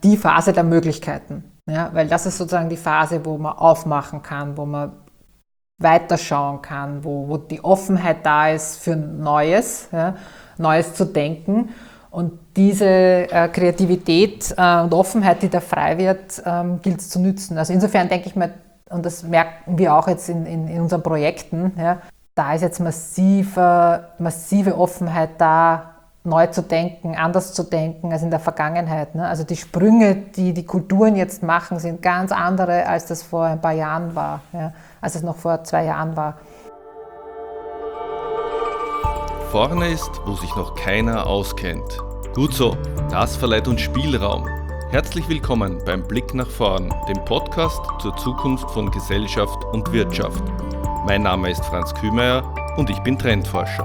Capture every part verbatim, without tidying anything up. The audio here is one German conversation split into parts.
die Phase der Möglichkeiten. Ja, weil das ist sozusagen die Phase, wo man aufmachen kann, wo man weiterschauen kann, wo, wo die Offenheit da ist für Neues, ja, Neues zu denken. Und diese äh, Kreativität äh, und Offenheit, die da frei wird, ähm, gilt es zu nützen. Also insofern denke ich mir, und das merken wir auch jetzt in, in, in unseren Projekten, ja, da ist jetzt massive, massive Offenheit da, neu zu denken, anders zu denken als in der Vergangenheit. Ne? Also die Sprünge, die die Kulturen jetzt machen, sind ganz andere, als das vor ein paar Jahren war, ja? Als es noch vor zwei Jahren war. Vorne ist, wo sich noch keiner auskennt. Gut so, das verleiht uns Spielraum. Herzlich willkommen beim Blick nach vorn, dem Podcast zur Zukunft von Gesellschaft und Wirtschaft. Mein Name ist Franz Kühmeier und ich bin Trendforscher.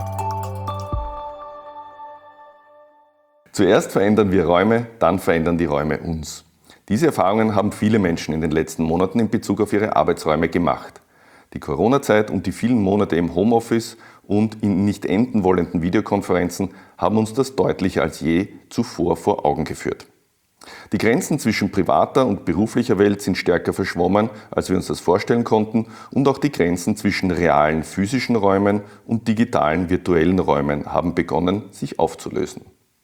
Zuerst verändern wir Räume, dann verändern die Räume uns. Diese Erfahrungen haben viele Menschen in den letzten Monaten in Bezug auf ihre Arbeitsräume gemacht. Die Corona-Zeit und die vielen Monate im Homeoffice und in nicht enden wollenden Videokonferenzen haben uns das deutlicher als je zuvor vor Augen geführt. Die Grenzen zwischen privater und beruflicher Welt sind stärker verschwommen, als wir uns das vorstellen konnten, und auch die Grenzen zwischen realen physischen Räumen und digitalen virtuellen Räumen haben begonnen, sich aufzulösen.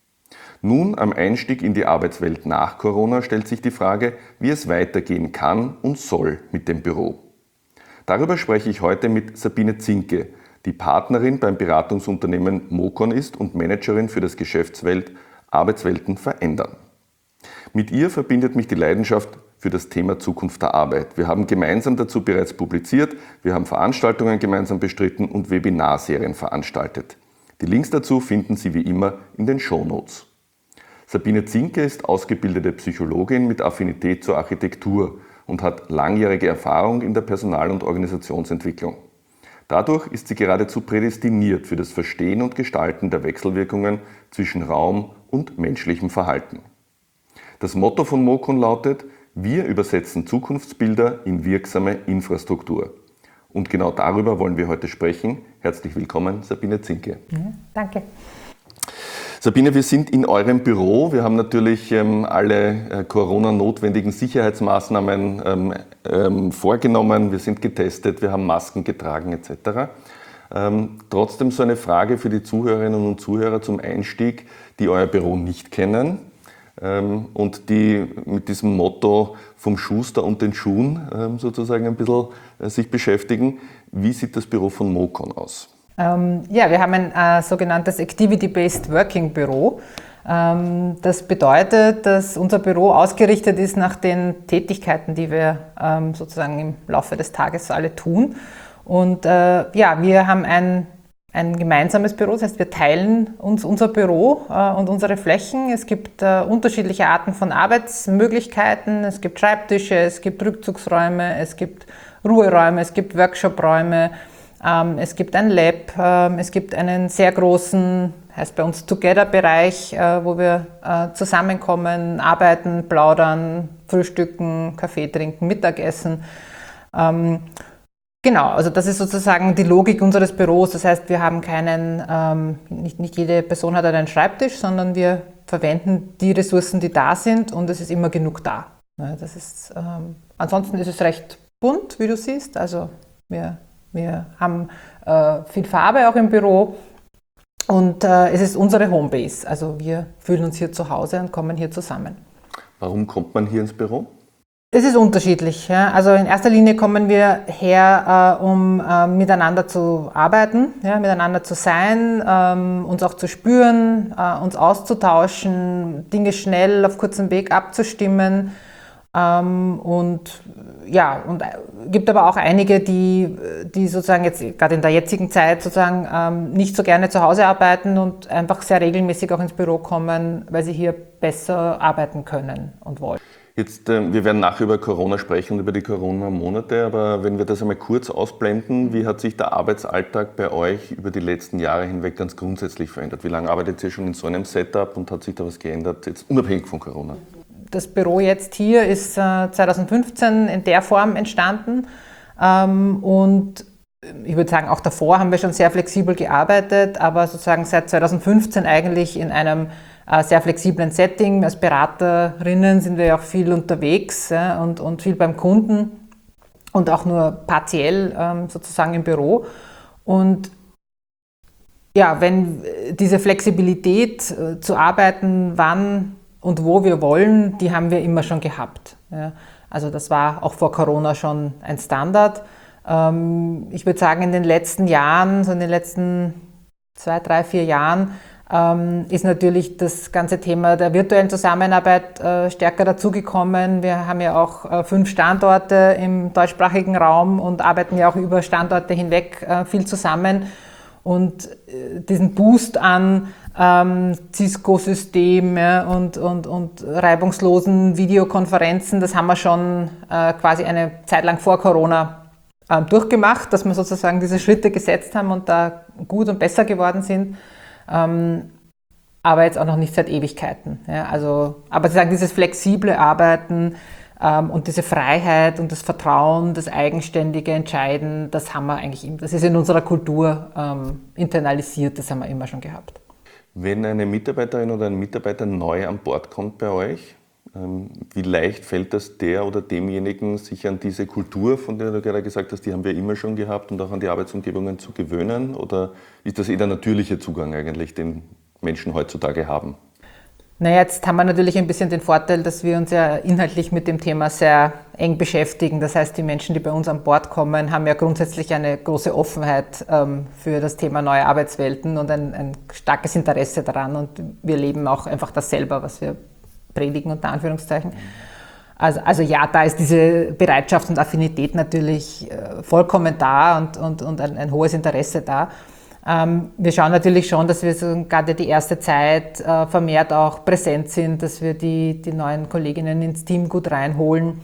Nun, am Einstieg in die Arbeitswelt nach Corona, stellt sich die Frage, wie es weitergehen kann und soll mit dem Büro. Darüber spreche ich heute mit Sabine Zinke, die Partnerin beim Beratungsunternehmen Mocon ist und Managerin für das Geschäftsfeld Arbeitswelten verändern. Mit ihr verbindet mich die Leidenschaft für das Thema Zukunft der Arbeit. Wir haben gemeinsam dazu bereits publiziert, wir haben Veranstaltungen gemeinsam bestritten und Webinarserien veranstaltet. Die Links dazu finden Sie wie immer in den Shownotes. Sabine Zinke ist ausgebildete Psychologin mit Affinität zur Architektur und hat langjährige Erfahrung in der Personal- und Organisationsentwicklung. Dadurch ist sie geradezu prädestiniert für das Verstehen und Gestalten der Wechselwirkungen zwischen Raum und menschlichem Verhalten. Das Motto von Mocon lautet: Wir übersetzen Zukunftsbilder in wirksame Infrastruktur. Und genau darüber wollen wir heute sprechen. Herzlich willkommen, Sabine Zinke. Ja, danke. Sabine, wir sind in eurem Büro. Wir haben natürlich ähm, alle äh, Corona-notwendigen Sicherheitsmaßnahmen ähm, ähm, vorgenommen. Wir sind getestet, wir haben Masken getragen et cetera. Ähm, trotzdem so eine Frage für die Zuhörerinnen und Zuhörer zum Einstieg, die euer Büro nicht kennen ähm, und die mit diesem Motto vom Schuster und den Schuhen ähm, sozusagen ein bisschen äh, sich beschäftigen. Wie sieht das Büro von Mocon aus? Ähm, ja, wir haben ein äh, sogenanntes Activity-Based Working Büro. Ähm, das bedeutet, dass unser Büro ausgerichtet ist nach den Tätigkeiten, die wir ähm, sozusagen im Laufe des Tages alle tun. Und äh, ja, wir haben ein, ein gemeinsames Büro, das heißt, wir teilen uns unser Büro äh, und unsere Flächen. Es gibt äh, unterschiedliche Arten von Arbeitsmöglichkeiten. Es gibt Schreibtische, es gibt Rückzugsräume, es gibt Ruheräume, es gibt Workshopräume. Es gibt ein Lab, es gibt einen sehr großen, heißt bei uns Together-Bereich, wo wir zusammenkommen, arbeiten, plaudern, frühstücken, Kaffee trinken, Mittagessen. Genau, also das ist sozusagen die Logik unseres Büros. Das heißt, wir haben keinen, nicht, nicht jede Person hat einen Schreibtisch, sondern wir verwenden die Ressourcen, die da sind, und es ist immer genug da. Das ist, ansonsten ist es recht bunt, wie du siehst. Also wir Wir haben äh, viel Farbe auch im Büro, und äh, es ist unsere Homebase. Also wir fühlen uns hier zu Hause und kommen hier zusammen. Warum kommt man hier ins Büro? Es ist unterschiedlich. Ja. Also in erster Linie kommen wir her, äh, um äh, miteinander zu arbeiten, ja, miteinander zu sein, ähm, uns auch zu spüren, äh, uns auszutauschen, Dinge schnell auf kurzem Weg abzustimmen. Ähm, und ja, und gibt aber auch einige, die, die sozusagen jetzt gerade in der jetzigen Zeit sozusagen ähm, nicht so gerne zu Hause arbeiten und einfach sehr regelmäßig auch ins Büro kommen, weil sie hier besser arbeiten können und wollen. Jetzt, äh, wir werden nachher über Corona sprechen und über die Corona-Monate, aber wenn wir das einmal kurz ausblenden, wie hat sich der Arbeitsalltag bei euch über die letzten Jahre hinweg ganz grundsätzlich verändert? Wie lange arbeitet ihr schon in so einem Setup und hat sich da was geändert, jetzt unabhängig von Corona? Das Büro jetzt hier ist äh, zweitausendfünfzehn in der Form entstanden, ähm, und ich würde sagen, auch davor haben wir schon sehr flexibel gearbeitet, aber sozusagen seit zweitausendfünfzehn eigentlich in einem äh, sehr flexiblen Setting. Als Beraterinnen sind wir ja auch viel unterwegs, ja, und, und viel beim Kunden und auch nur partiell ähm, sozusagen im Büro. Und ja, wenn diese Flexibilität äh, zu arbeiten, wann und wo wir wollen, die haben wir immer schon gehabt. Ja. Also das war auch vor Corona schon ein Standard. Ähm, ich würde sagen, in den letzten Jahren, so in den letzten zwei, drei, vier Jahren, ähm, ist natürlich das ganze Thema der virtuellen Zusammenarbeit äh, stärker dazugekommen. Wir haben ja auch äh, fünf Standorte im deutschsprachigen Raum und arbeiten ja auch über Standorte hinweg äh, viel zusammen. Und äh, diesen Boost an ähm, Cisco-System, ja, und, und, und reibungslosen Videokonferenzen, das haben wir schon äh, quasi eine Zeit lang vor Corona äh, durchgemacht, dass wir sozusagen diese Schritte gesetzt haben und da gut und besser geworden sind. Ähm, aber jetzt auch noch nicht seit Ewigkeiten. Ja, also, aber sozusagen dieses flexible Arbeiten ähm, und diese Freiheit und das Vertrauen, das eigenständige Entscheiden, das haben wir eigentlich, das ist in unserer Kultur ähm, internalisiert, das haben wir immer schon gehabt. Wenn eine Mitarbeiterin oder ein Mitarbeiter neu an Bord kommt bei euch, ähm, wie leicht fällt das der oder demjenigen, sich an diese Kultur, von der du gerade gesagt hast, die haben wir immer schon gehabt, und auch an die Arbeitsumgebungen zu gewöhnen? Oder ist das eh der natürliche Zugang eigentlich, den Menschen heutzutage haben? Naja, jetzt haben wir natürlich ein bisschen den Vorteil, dass wir uns ja inhaltlich mit dem Thema sehr eng beschäftigen. Das heißt, die Menschen, die bei uns an Bord kommen, haben ja grundsätzlich eine große Offenheit ähm, für das Thema neue Arbeitswelten und ein, ein starkes Interesse daran. Und wir leben auch einfach das selber, was wir predigen, unter Anführungszeichen. Also, also ja, da ist diese Bereitschaft und Affinität natürlich äh, vollkommen da und, und, und ein, ein hohes Interesse da. Ähm, wir schauen natürlich schon, dass wir so gerade die erste Zeit äh, vermehrt auch präsent sind, dass wir die, die neuen Kolleginnen ins Team gut reinholen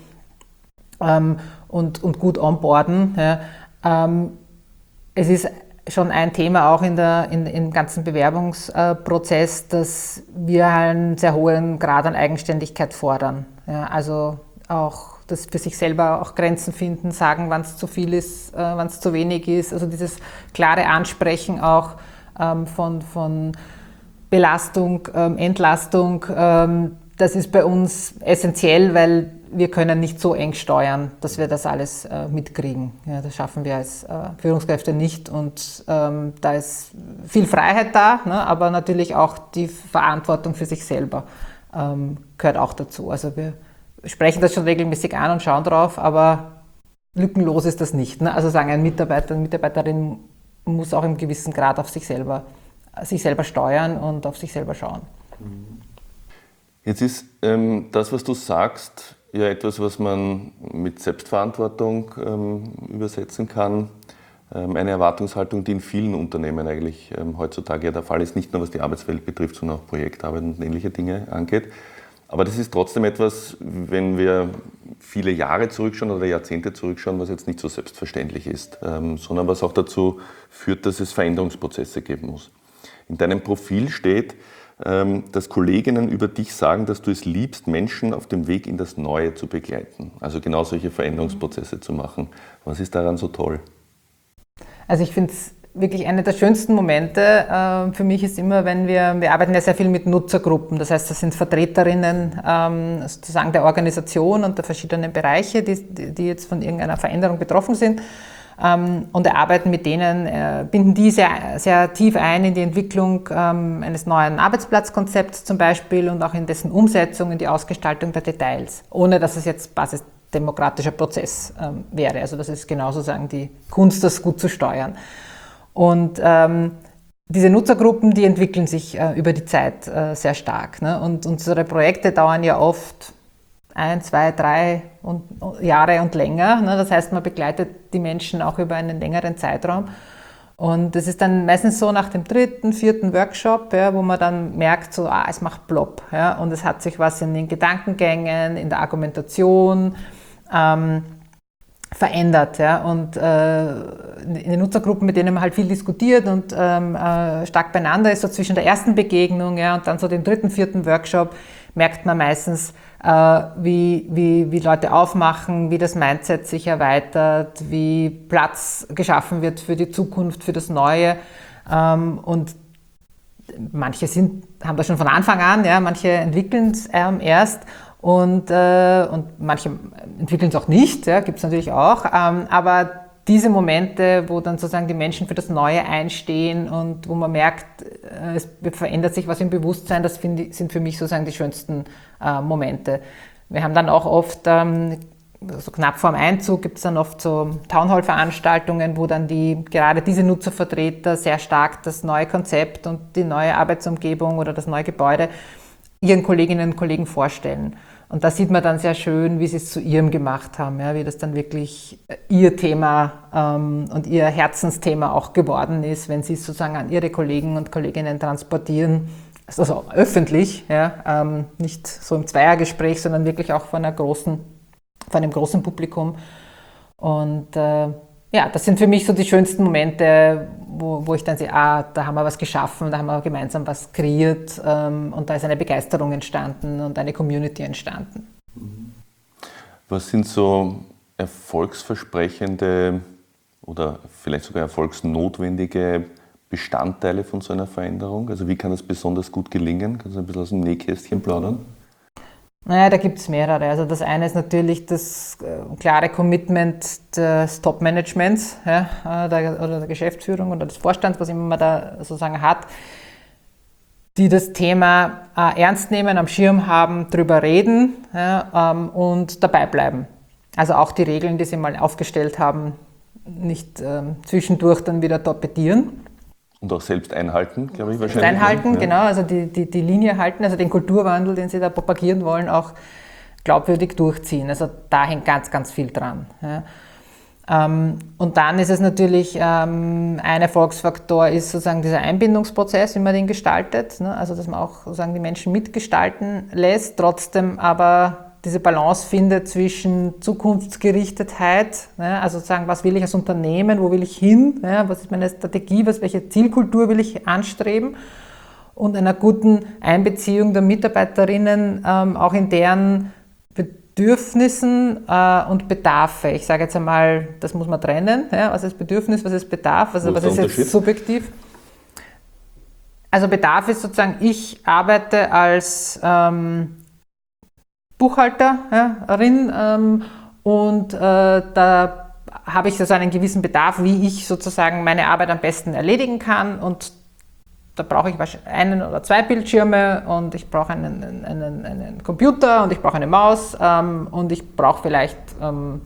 ähm, und, und gut onboarden. Ja. Ähm, es ist schon ein Thema auch in der, in, im ganzen Bewerbungsprozess, dass wir einen sehr hohen Grad an Eigenständigkeit fordern. Ja, also auch das für sich selber auch Grenzen finden, sagen, wann es zu viel ist, äh, wann es zu wenig ist. Also dieses klare Ansprechen auch ähm, von, von Belastung, ähm, Entlastung, ähm, das ist bei uns essentiell, weil wir können nicht so eng steuern, dass wir das alles äh, mitkriegen. Ja, das schaffen wir als äh, Führungskräfte nicht, und ähm, da ist viel Freiheit da, ne, aber natürlich auch die Verantwortung für sich selber ähm, gehört auch dazu. Also wir sprechen das schon regelmäßig an und schauen drauf, aber lückenlos ist das nicht. Ne? Also sagen, ein Mitarbeiter, eine Mitarbeiterin muss auch im gewissen Grad auf sich selber, sich selber steuern und auf sich selber schauen. Jetzt ist ähm, das, was du sagst, ja etwas, was man mit Selbstverantwortung ähm, übersetzen kann. Ähm, eine Erwartungshaltung, die in vielen Unternehmen eigentlich ähm, heutzutage ja der Fall ist, nicht nur was die Arbeitswelt betrifft, sondern auch Projektarbeit und ähnliche Dinge angeht. Aber das ist trotzdem etwas, wenn wir viele Jahre zurückschauen oder Jahrzehnte zurückschauen, was jetzt nicht so selbstverständlich ist, ähm, sondern was auch dazu führt, dass es Veränderungsprozesse geben muss. In deinem Profil steht, ähm, dass Kolleginnen über dich sagen, dass du es liebst, Menschen auf dem Weg in das Neue zu begleiten. Also genau solche Veränderungsprozesse zu machen. Was ist daran so toll? Also ich finde es wirklich einer der schönsten Momente äh, für mich ist immer, wenn wir, wir arbeiten ja sehr viel mit Nutzergruppen, das heißt, das sind Vertreterinnen ähm, sozusagen der Organisation und der verschiedenen Bereiche, die, die jetzt von irgendeiner Veränderung betroffen sind, ähm, und erarbeiten mit denen, äh, binden die sehr, sehr tief ein in die Entwicklung ähm, eines neuen Arbeitsplatzkonzepts zum Beispiel und auch in dessen Umsetzung, in die Ausgestaltung der Details, ohne dass es jetzt basisdemokratischer Prozess ähm, wäre. Also das ist genau sozusagen die Kunst, das gut zu steuern. Und ähm, diese Nutzergruppen, die entwickeln sich äh, über die Zeit äh, sehr stark. Ne? Und unsere Projekte dauern ja oft ein, zwei, drei und, Jahre und länger. Ne? Das heißt, man begleitet die Menschen auch über einen längeren Zeitraum. Und das ist dann meistens so nach dem dritten, vierten Workshop, ja, wo man dann merkt, so, ah, es macht plopp. Ja? Und es hat sich was in den Gedankengängen, in der Argumentation ähm, verändert, ja, und äh, in den Nutzergruppen, mit denen man halt viel diskutiert und ähm, äh, stark beieinander ist, so zwischen der ersten Begegnung, ja, und dann so dem dritten, vierten Workshop, merkt man meistens, äh, wie, wie, wie Leute aufmachen, wie das Mindset sich erweitert, wie Platz geschaffen wird für die Zukunft, für das Neue, ähm, und manche sind, haben das schon von Anfang an, ja, manche entwickeln es ähm, erst und, äh, und manche entwickeln es auch nicht, ja, gibt es natürlich auch, ähm, aber diese Momente, wo dann sozusagen die Menschen für das Neue einstehen und wo man merkt, es verändert sich was im Bewusstsein, das finde ich, sind für mich sozusagen die schönsten äh, Momente. Wir haben dann auch oft, ähm, so knapp vor dem Einzug, gibt es dann oft so Townhall-Veranstaltungen, wo dann die, gerade diese Nutzervertreter sehr stark das neue Konzept und die neue Arbeitsumgebung oder das neue Gebäude ihren Kolleginnen und Kollegen vorstellen. Und da sieht man dann sehr schön, wie sie es zu ihrem gemacht haben, ja, wie das dann wirklich ihr Thema ähm, und ihr Herzensthema auch geworden ist, wenn sie es sozusagen an ihre Kollegen und Kolleginnen transportieren, also öffentlich, ja, ähm, nicht so im Zweiergespräch, sondern wirklich auch von einer großen, von einem großen Publikum. Und äh, ja, das sind für mich so die schönsten Momente, wo, wo ich dann sehe, ah, da haben wir was geschaffen, da haben wir gemeinsam was kreiert ähm, und da ist eine Begeisterung entstanden und eine Community entstanden. Was sind so erfolgsversprechende oder vielleicht sogar erfolgsnotwendige Bestandteile von so einer Veränderung? Also wie kann das besonders gut gelingen? Kannst du ein bisschen aus dem Nähkästchen plaudern? Naja, da gibt es mehrere. Also das eine ist natürlich das äh, klare Commitment des Top-Managements, ja, äh, der, oder der Geschäftsführung oder des Vorstands, was immer man da sozusagen hat, die das Thema äh, ernst nehmen, am Schirm haben, drüber reden, ja, ähm, und dabei bleiben. Also auch die Regeln, die sie mal aufgestellt haben, nicht ähm, zwischendurch dann wieder torpedieren. Und auch selbst einhalten, glaube ich, wahrscheinlich. Selbst einhalten, ja. Genau, also die, die, die Linie halten, also den Kulturwandel, den sie da propagieren wollen, auch glaubwürdig durchziehen. Also da hängt ganz, ganz viel dran. Ja. Ähm, und dann ist es natürlich, ähm, ein Erfolgsfaktor ist sozusagen dieser Einbindungsprozess, wie man den gestaltet, ne? Also dass man auch sozusagen die Menschen mitgestalten lässt, trotzdem aber diese Balance findet zwischen Zukunftsgerichtetheit, ja, also sozusagen, was will ich als Unternehmen, wo will ich hin, ja, was ist meine Strategie, was, welche Zielkultur will ich anstreben, und einer guten Einbeziehung der Mitarbeiterinnen, ähm, auch in deren Bedürfnissen äh, und Bedarfe. Ich sage jetzt einmal, das muss man trennen, ja, was ist Bedürfnis, was ist Bedarf, also was ist jetzt subjektiv. Also Bedarf ist sozusagen, ich arbeite als ähm, Buchhalterin ähm, und äh, da habe ich so einen gewissen Bedarf, wie ich sozusagen meine Arbeit am besten erledigen kann, und da brauche ich einen oder zwei Bildschirme und ich brauche einen, einen, einen Computer und ich brauche eine Maus ähm, und ich brauche vielleicht ähm,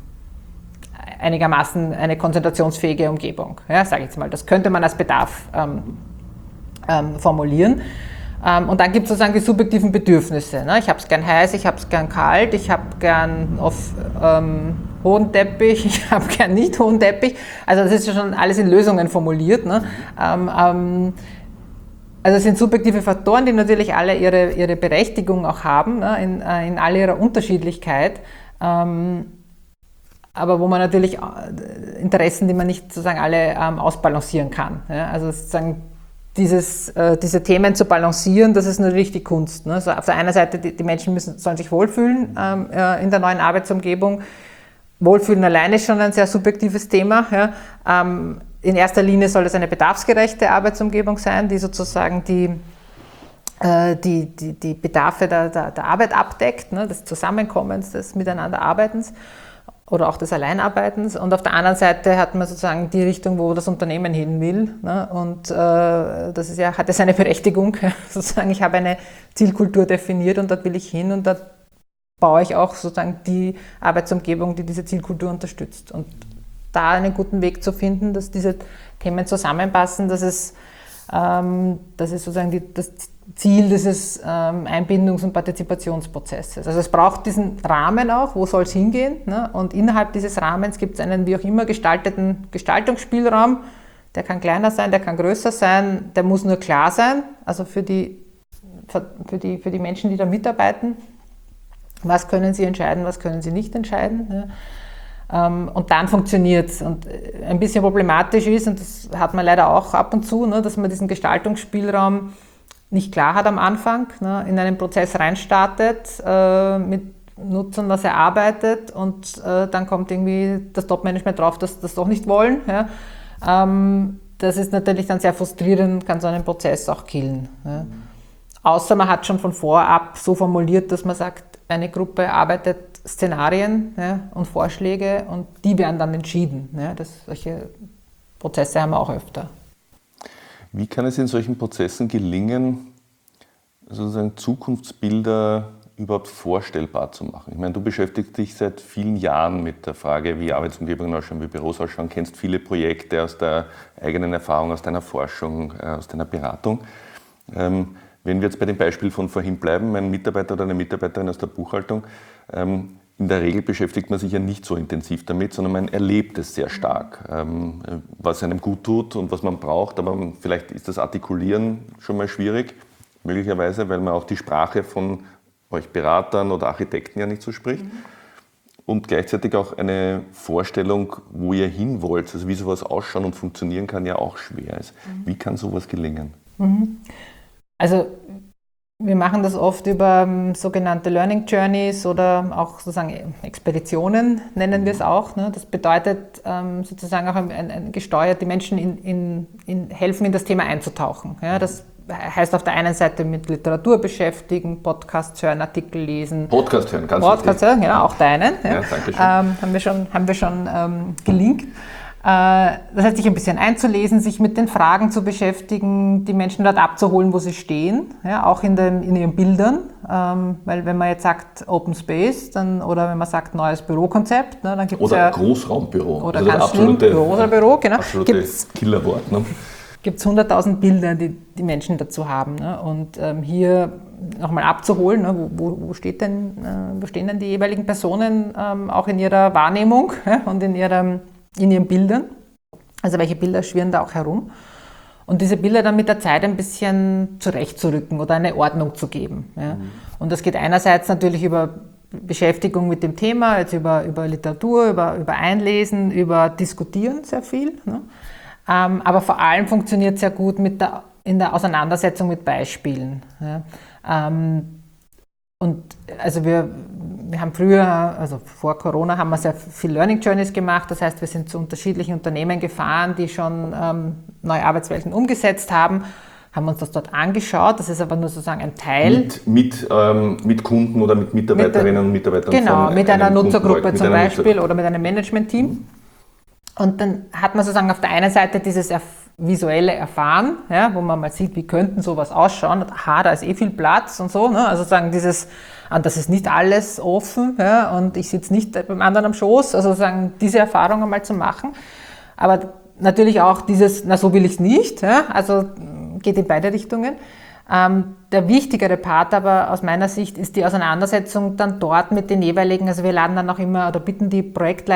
einigermaßen eine konzentrationsfähige Umgebung, ja, sage ich jetzt mal. Das könnte man als Bedarf ähm, ähm, formulieren. Um, und dann gibt es sozusagen die subjektiven Bedürfnisse. Ne? Ich habe es gern heiß, ich habe es gern kalt, ich habe gern auf ähm, hohen Teppich, ich habe gern nicht hohen Teppich. Also das ist ja schon alles in Lösungen formuliert. Ne? Ähm, ähm, also es sind subjektive Faktoren, die natürlich alle ihre, ihre Berechtigung auch haben, ne? in, äh, in all ihrer Unterschiedlichkeit. Ähm, aber wo man natürlich Interessen, die man nicht sozusagen alle ähm, ausbalancieren kann. Ja? Also sozusagen Dieses, äh, diese Themen zu balancieren, das ist natürlich die Kunst. Ne? Also auf der einen Seite, die, die Menschen müssen, sollen sich wohlfühlen ähm, äh, in der neuen Arbeitsumgebung. Wohlfühlen alleine ist schon ein sehr subjektives Thema. Ja? Ähm, in erster Linie soll es eine bedarfsgerechte Arbeitsumgebung sein, die sozusagen die, äh, die, die, die Bedarfe der, der, der Arbeit abdeckt, ne? Des Zusammenkommens, des Miteinanderarbeitens oder auch des Alleinarbeitens. Und auf der anderen Seite hat man sozusagen die Richtung, wo das Unternehmen hin will. Ne? Und äh, das ist ja, hat ja seine Berechtigung. Sozusagen, ich habe eine Zielkultur definiert und dort will ich hin, und da baue ich auch sozusagen die Arbeitsumgebung, die diese Zielkultur unterstützt. Und da einen guten Weg zu finden, dass diese Themen zusammenpassen, das ist, ähm, das ist sozusagen die, das Ziel dieses ähm, Einbindungs- und Partizipationsprozesses. Also es braucht diesen Rahmen auch, wo soll es hingehen, ne? Und innerhalb dieses Rahmens gibt es einen wie auch immer gestalteten Gestaltungsspielraum, der kann kleiner sein, der kann größer sein, der muss nur klar sein, also für die, für die, für die Menschen, die da mitarbeiten, was können sie entscheiden, was können sie nicht entscheiden. Ne? Ähm, und dann funktioniert es. Und ein bisschen problematisch ist, und das hat man leider auch ab und zu, ne, dass man diesen Gestaltungsspielraum nicht klar hat am Anfang, ne, in einen Prozess reinstartet, äh, mit Nutzern was erarbeitet, und äh, dann kommt irgendwie das Top-Management drauf, dass das doch nicht wollen. Ja. Ähm, das ist natürlich dann sehr frustrierend, kann so einen Prozess auch killen. Ja. Außer man hat schon von vorab so formuliert, dass man sagt, eine Gruppe arbeitet Szenarien, ja, und Vorschläge und die werden dann entschieden. Ja. Das, solche Prozesse haben wir auch öfter. Wie kann es in solchen Prozessen gelingen, sozusagen Zukunftsbilder überhaupt vorstellbar zu machen? Ich meine, du beschäftigst dich seit vielen Jahren mit der Frage, wie Arbeitsumgebungen ausschauen, wie Büros ausschauen, kennst viele Projekte aus der eigenen Erfahrung, aus deiner Forschung, aus deiner Beratung. Ähm, wenn wir jetzt bei dem Beispiel von vorhin bleiben, mein Mitarbeiter oder eine Mitarbeiterin aus der Buchhaltung, ähm, in der Regel beschäftigt man sich ja nicht so intensiv damit, sondern man erlebt es sehr stark, ähm, was einem gut tut und was man braucht, aber vielleicht ist das Artikulieren schon mal schwierig, möglicherweise, weil man auch die Sprache von euch Beratern oder Architekten ja nicht so spricht. Mhm. Und gleichzeitig auch eine Vorstellung, wo ihr hin wollt, also wie sowas ausschauen und funktionieren kann, ja auch schwer ist. Mhm. Wie kann sowas gelingen? Mhm. Also wir machen das oft über um, sogenannte Learning Journeys oder auch sozusagen Expeditionen, nennen wir es auch. Ne? Das bedeutet ähm, sozusagen auch ein, ein, ein gesteuert, die Menschen in, in, in helfen, in das Thema einzutauchen. Ja? Das heißt auf der einen Seite mit Literatur beschäftigen, Podcasts hören, Artikel lesen. Podcast hören, ganz Podcast hören, genau, auch deinen. Ja, ja, danke schön. Ähm, haben wir schon, haben wir schon ähm, gelinkt. Äh, das heißt, sich ein bisschen einzulesen, sich mit den Fragen zu beschäftigen, die Menschen dort abzuholen, wo sie stehen, ja, auch in, den, in ihren Bildern. Ähm, weil wenn man jetzt sagt Open Space dann, oder wenn man sagt neues Bürokonzept, ne, dann gibt es ja... Oder Großraumbüro. Oder also ganz schlimm, großer Büro, genau. Absolutes Killerwort. Ne? Gibt es hunderttausend Bilder, die die Menschen dazu haben. Ne? Und ähm, hier nochmal abzuholen, ne? wo, wo, wo, steht denn, äh, wo stehen denn die jeweiligen Personen ähm, auch in ihrer Wahrnehmung ja? und in, ihrem, in ihren Bildern. Also welche Bilder schwirren da auch herum. Und diese Bilder dann mit der Zeit ein bisschen zurechtzurücken oder eine Ordnung zu geben. Ja? Mhm. Und das geht einerseits natürlich über Beschäftigung mit dem Thema, jetzt über, über Literatur, über, über Einlesen, über Diskutieren sehr viel. Ne? Ähm, aber vor allem funktioniert es sehr gut mit der, in der Auseinandersetzung mit Beispielen. Ja. Ähm, und also wir, wir haben früher, also vor Corona, haben wir sehr viel Learning Journeys gemacht. Das heißt, wir sind zu unterschiedlichen Unternehmen gefahren, die schon ähm, neue Arbeitswelten umgesetzt haben, haben uns das dort angeschaut. Das ist aber nur sozusagen ein Teil. Mit, mit, ähm, mit Kunden oder mit Mitarbeiterinnen mit, und Mitarbeitern genau, von mit einer Nutzergruppe mit zum einer Beispiel Nutzergruppe. Oder mit einem Management-Team. Mhm. Und dann hat man sozusagen auf der einen Seite dieses erf- visuelle Erfahren, ja, wo man mal sieht, wie könnten sowas ausschauen. Und, aha, da ist eh viel Platz und so. Ne? Also sozusagen dieses, das ist nicht alles offen, ja, und ich sitze nicht beim anderen am Schoß. Also sozusagen diese Erfahrung einmal zu machen. Aber natürlich auch dieses, na so will ich es nicht. Ja? Also geht in beide Richtungen. Ähm, der wichtigere Part aber aus meiner Sicht ist die Auseinandersetzung dann dort mit den jeweiligen, also wir laden dann auch immer oder bitten die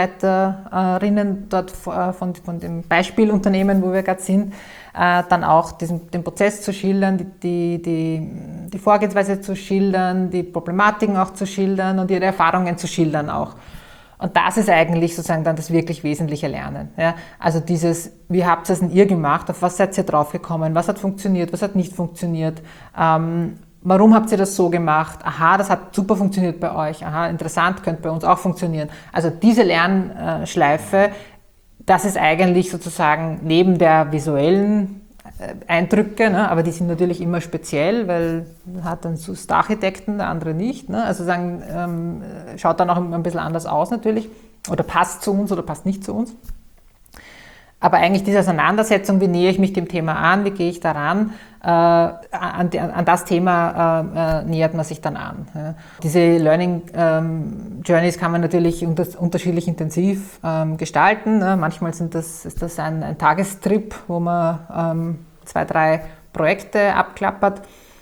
Projektleiterinnen dort von, von dem Beispielunternehmen, wo wir gerade sind, äh, dann auch diesen, den Prozess zu schildern, die, die, die Vorgehensweise zu schildern, die Problematiken auch zu schildern und ihre Erfahrungen zu schildern auch. Und das ist eigentlich sozusagen dann das wirklich wesentliche Lernen. Ja? Also dieses, wie habt ihr es denn ihr gemacht, auf was seid ihr draufgekommen, was hat funktioniert, was hat nicht funktioniert, ähm, warum habt ihr das so gemacht, aha, das hat super funktioniert bei euch, aha, interessant, könnte bei uns auch funktionieren. Also diese Lernschleife, das ist eigentlich sozusagen neben der visuellen Eindrücke, ne? Aber die sind natürlich immer speziell, weil man hat dann so Architekten, der andere nicht. Ne? Also sagen, ähm, schaut dann auch ein bisschen anders aus natürlich oder passt zu uns oder passt nicht zu uns. Aber eigentlich diese Auseinandersetzung, wie nähe ich mich dem Thema an, wie gehe ich daran, äh, an, an das Thema äh, äh, nähert man sich dann an. Ja. Diese Learning ähm, Journeys kann man natürlich unter, unterschiedlich intensiv ähm, gestalten. Ne. Manchmal sind das, ist das ein, ein Tagestrip, wo man ähm, zwei, drei Projekte abklappert.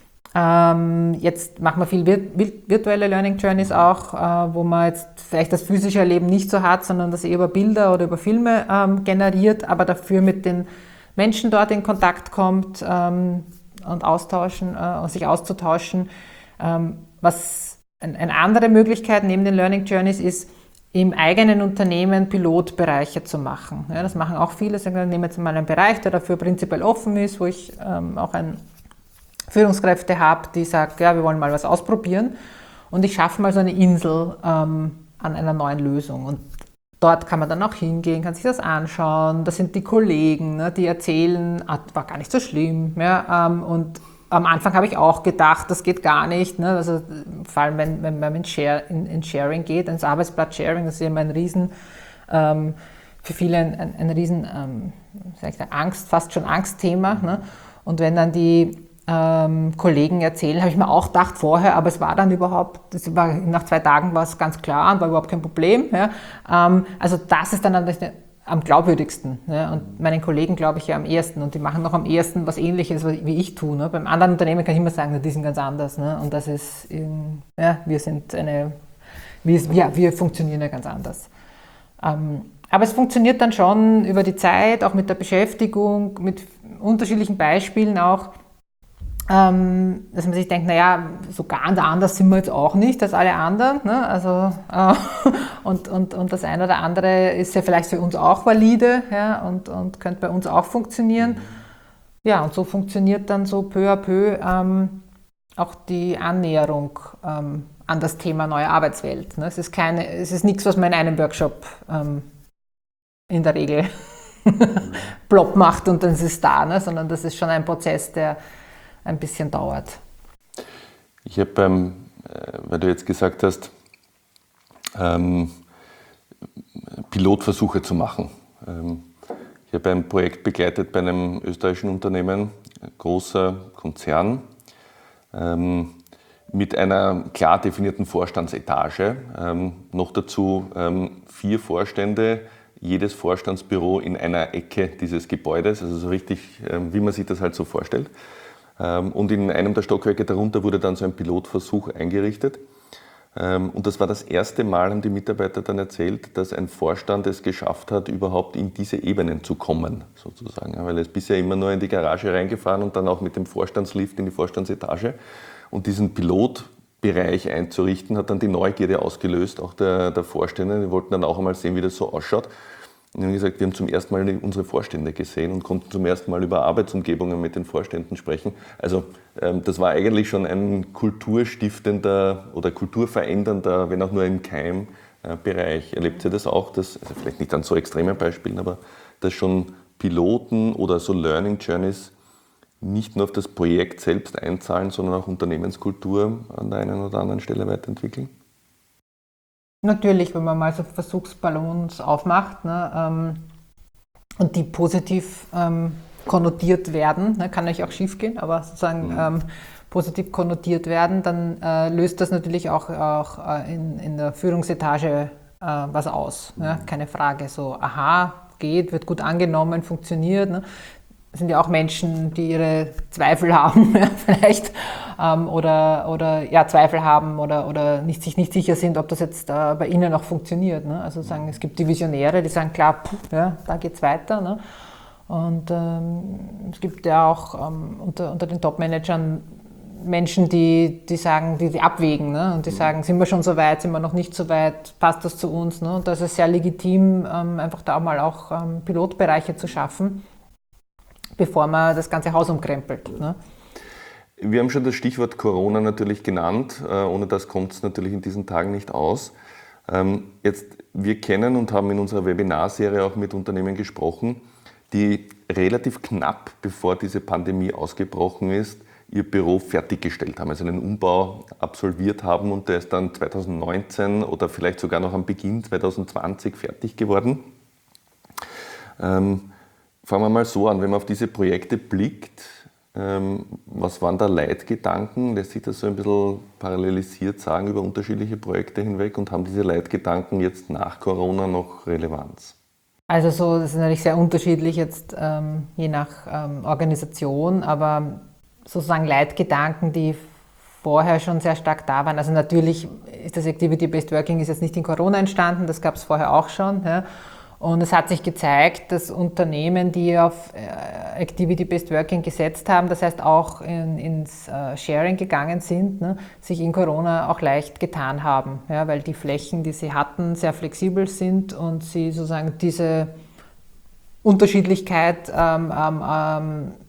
Ähm, jetzt machen wir viel virtuelle Learning Journeys auch, äh, wo man jetzt vielleicht das physische Erleben nicht so hat, sondern das eher über Bilder oder über Filme ähm, generiert, aber dafür mit den Menschen dort in Kontakt kommt ähm, und austauschen, äh, und sich auszutauschen. Ähm, was ein, eine andere Möglichkeit neben den Learning Journeys ist, im eigenen Unternehmen Pilotbereiche zu machen. Ja, das machen auch viele. Sie nehmen jetzt mal einen Bereich, der dafür prinzipiell offen ist, wo ich ähm, auch ein Führungskräfte habe, die sagen, ja, wir wollen mal was ausprobieren und ich schaffe mal so eine Insel ähm, an einer neuen Lösung. Und dort kann man dann auch hingehen, kann sich das anschauen. Das sind die Kollegen, ne, die erzählen, ah, war gar nicht so schlimm. Ja, ähm, und am Anfang habe ich auch gedacht, das geht gar nicht. Ne? Also, vor allem, wenn, wenn man in, Share, in, in Sharing geht, ins Arbeitsplatz-Sharing, das ist ja immer ein Riesen, ähm, für viele ein, ein, ein Riesen, ähm, sag ich da, Angst, fast schon Angstthema. Ne? Und wenn dann die ähm, Kollegen erzählen, habe ich mir auch gedacht vorher, aber es war dann überhaupt, das war, nach zwei Tagen war es ganz klar und war überhaupt kein Problem. Ja? Ähm, also das ist dann am glaubwürdigsten. Ne? Und meinen Kollegen glaube ich ja am ehesten und die machen noch am ehesten was Ähnliches, wie ich tue. Ne? Beim anderen Unternehmen kann ich immer sagen, die sind ganz anders. Ne? Und das ist, ja, wir sind eine, wir, ja, wir funktionieren ja ganz anders. Ähm, aber es funktioniert dann schon über die Zeit, auch mit der Beschäftigung, mit unterschiedlichen Beispielen auch, ähm, dass man sich denkt, naja, so ganz anders sind wir jetzt auch nicht als alle anderen. Ne? Also, äh, und, und, und das eine oder andere ist ja vielleicht für uns auch valide, ja, und, und könnte bei uns auch funktionieren. Ja, und so funktioniert dann so peu à peu ähm, auch die Annäherung ähm, an das Thema neue Arbeitswelt. Ne? Es ist keine, es ist nichts, was man in einem Workshop ähm, in der Regel plopp macht und dann ist es da, ne? Sondern das ist schon ein Prozess, der ein bisschen dauert. Ich habe, ähm, weil du jetzt gesagt hast, ähm, Pilotversuche zu machen. Ähm, ich habe ein Projekt begleitet bei einem österreichischen Unternehmen, ein großer Konzern, ähm, mit einer klar definierten Vorstandsetage. Ähm, noch dazu ähm, vier Vorstände, jedes Vorstandsbüro in einer Ecke dieses Gebäudes, also so richtig, ähm, wie man sich das halt so vorstellt. Und in einem der Stockwerke darunter wurde dann so ein Pilotversuch eingerichtet. Und das war das erste Mal, haben die Mitarbeiter dann erzählt, dass ein Vorstand es geschafft hat, überhaupt in diese Ebenen zu kommen, sozusagen. Weil er ist bisher immer nur in die Garage reingefahren und dann auch mit dem Vorstandslift in die Vorstandsetage. Und diesen Pilotbereich einzurichten, hat dann die Neugierde ausgelöst, auch der, der Vorstände. Die wollten dann auch einmal sehen, wie das so ausschaut. Und wir haben gesagt, wir haben zum ersten Mal unsere Vorstände gesehen und konnten zum ersten Mal über Arbeitsumgebungen mit den Vorständen sprechen. Also ähm, das war eigentlich schon ein kulturstiftender oder kulturverändernder, wenn auch nur im Keimbereich. Äh, Erlebt ihr das auch, dass, also vielleicht nicht an so extremen Beispielen, aber dass schon Piloten oder so Learning Journeys nicht nur auf das Projekt selbst einzahlen, sondern auch Unternehmenskultur an der einen oder anderen Stelle weiterentwickeln? Natürlich, wenn man mal so Versuchsballons aufmacht, ne, ähm, und die positiv ähm, konnotiert werden, ne, kann natürlich auch schief gehen, aber sozusagen mhm. ähm, positiv konnotiert werden, dann äh, löst das natürlich auch, auch äh, in, in der Führungsetage äh, was aus. Mhm. Ne? Keine Frage, so aha, geht, wird gut angenommen, funktioniert. Ne? Das sind ja auch Menschen, die ihre Zweifel haben, ja, vielleicht, ähm, oder, oder ja, Zweifel haben oder, oder nicht, sich nicht sicher sind, ob das jetzt äh, bei ihnen auch funktioniert. Ne? Also sagen, es gibt die Visionäre, die sagen, klar, pff, ja, da geht's weiter. Ne? Und ähm, es gibt ja auch ähm, unter, unter den Top-Managern Menschen, die, die sagen, die, die abwägen, ne? Und die sagen, sind wir schon so weit, sind wir noch nicht so weit, passt das zu uns? Ne? Und das ist sehr legitim, ähm, einfach da mal auch ähm, Pilotbereiche zu schaffen, bevor man das ganze Haus umkrempelt. Ne? Wir haben schon das Stichwort Corona natürlich genannt, ohne das kommt es natürlich in diesen Tagen nicht aus. Jetzt, wir kennen und haben in unserer Webinarserie auch mit Unternehmen gesprochen, die relativ knapp, bevor diese Pandemie ausgebrochen ist, ihr Büro fertiggestellt haben, also einen Umbau absolviert haben und der ist dann zwanzig neunzehn oder vielleicht sogar noch am Beginn zwanzig zwanzig fertig geworden. Ähm, Fangen wir mal so an, wenn man auf diese Projekte blickt, ähm, was waren da Leitgedanken? Lässt sich das so ein bisschen parallelisiert sagen über unterschiedliche Projekte hinweg und haben diese Leitgedanken jetzt nach Corona noch Relevanz? Also so, das ist natürlich sehr unterschiedlich jetzt ähm, je nach ähm, Organisation, aber sozusagen Leitgedanken, die vorher schon sehr stark da waren. Also natürlich ist das Activity-Based Working ist jetzt nicht in Corona entstanden, das gab es vorher auch schon. Ja. Und es hat sich gezeigt, dass Unternehmen, die auf Activity-Based Working gesetzt haben, das heißt auch in, ins uh, Sharing gegangen sind, ne, sich in Corona auch leicht getan haben, ja, weil die Flächen, die sie hatten, sehr flexibel sind und sie sozusagen diese Unterschiedlichkeit ähm, ähm,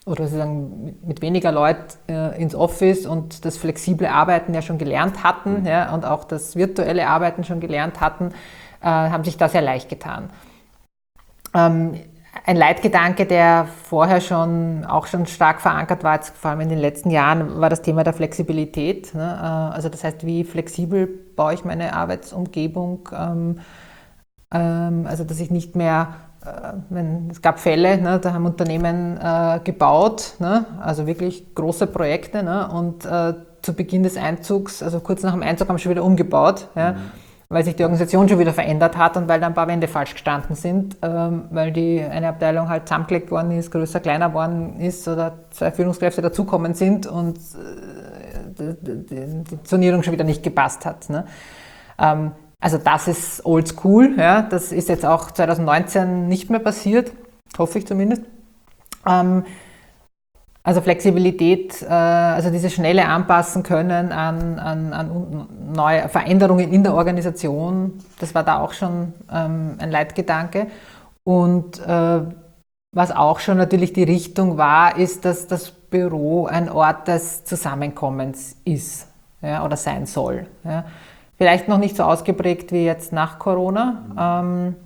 oder sozusagen mit weniger Leuten äh, ins Office und das flexible Arbeiten ja schon gelernt hatten, mhm. ja, und auch das virtuelle Arbeiten schon gelernt hatten, äh, haben sich da sehr leicht getan. Ähm, ein Leitgedanke, der vorher schon auch schon stark verankert war, jetzt vor allem in den letzten Jahren, war das Thema der Flexibilität. Ne? Äh, also das heißt, wie flexibel baue ich meine Arbeitsumgebung? Ähm, ähm, also dass ich nicht mehr Wenn, es gab Fälle, ne, da haben Unternehmen äh, gebaut, ne, also wirklich große Projekte, ne, und äh, zu Beginn des Einzugs, also kurz nach dem Einzug, haben sie schon wieder umgebaut, ja, mhm. weil sich die Organisation schon wieder verändert hat und weil da ein paar Wände falsch gestanden sind, ähm, weil die eine Abteilung halt zusammengelegt worden ist, größer, kleiner worden ist oder zwei Führungskräfte dazukommen sind und äh, die, die, die Zonierung schon wieder nicht gepasst hat. Ne. Ähm, Also das ist oldschool, ja, das ist jetzt auch zwanzig neunzehn nicht mehr passiert, hoffe ich zumindest. Ähm, also Flexibilität, äh, also diese schnelle Anpassen können an, an, an neue Veränderungen in der Organisation, das war da auch schon ähm, ein Leitgedanke. Und äh, was auch schon natürlich die Richtung war, ist, dass das Büro ein Ort des Zusammenkommens ist, ja, oder sein soll. Ja. Vielleicht noch nicht so ausgeprägt wie jetzt nach Corona. Ähm,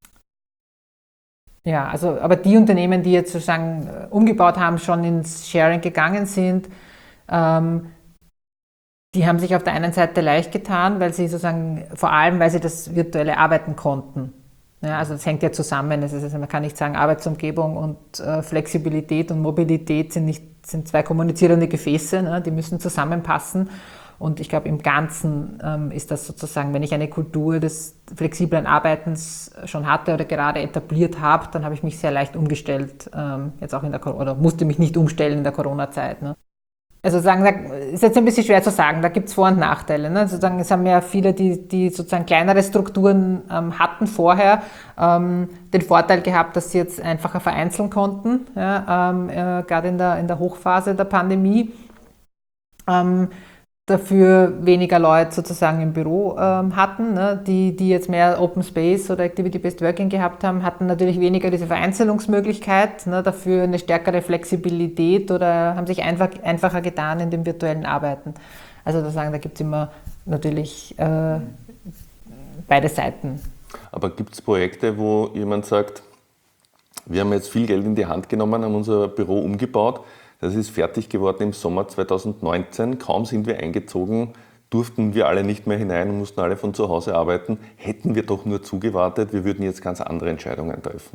ja, also, aber die Unternehmen, die jetzt sozusagen umgebaut haben, schon ins Sharing gegangen sind, ähm, die haben sich auf der einen Seite leicht getan, weil sie sozusagen, vor allem, weil sie das virtuelle Arbeiten konnten. Ja, also das hängt ja zusammen. Das ist, also man kann nicht sagen, Arbeitsumgebung und äh, Flexibilität und Mobilität sind, nicht, sind zwei kommunizierende Gefäße, ne? Die müssen zusammenpassen. Und ich glaube, im Ganzen ähm, ist das sozusagen, wenn ich eine Kultur des flexiblen Arbeitens schon hatte oder gerade etabliert habe, dann habe ich mich sehr leicht umgestellt, ähm, jetzt auch in der oder musste mich nicht umstellen in der Corona-Zeit. Ne? Also sagen, da ist jetzt ein bisschen schwer zu sagen, da gibt es Vor- und Nachteile. Ne? Sozusagen, es haben ja viele, die, die sozusagen kleinere Strukturen ähm, hatten vorher, ähm, den Vorteil gehabt, dass sie jetzt einfacher vereinzeln konnten, ja, ähm, äh, gerade in der, in der Hochphase der Pandemie. Ähm, dafür weniger Leute sozusagen im Büro ähm, hatten, ne? die, die jetzt mehr Open Space oder Activity-Based Working gehabt haben, hatten natürlich weniger diese Vereinzelungsmöglichkeit, ne? Dafür eine stärkere Flexibilität oder haben sich einfach, einfacher getan in dem virtuellen Arbeiten. Also da sagen, da gibt es immer natürlich äh, beide Seiten. Aber gibt es Projekte, wo jemand sagt, wir haben jetzt viel Geld in die Hand genommen, haben unser Büro umgebaut, das ist fertig geworden im Sommer zwanzig neunzehn. Kaum sind wir eingezogen, durften wir alle nicht mehr hinein und mussten alle von zu Hause arbeiten. Hätten wir doch nur zugewartet, wir würden jetzt ganz andere Entscheidungen treffen.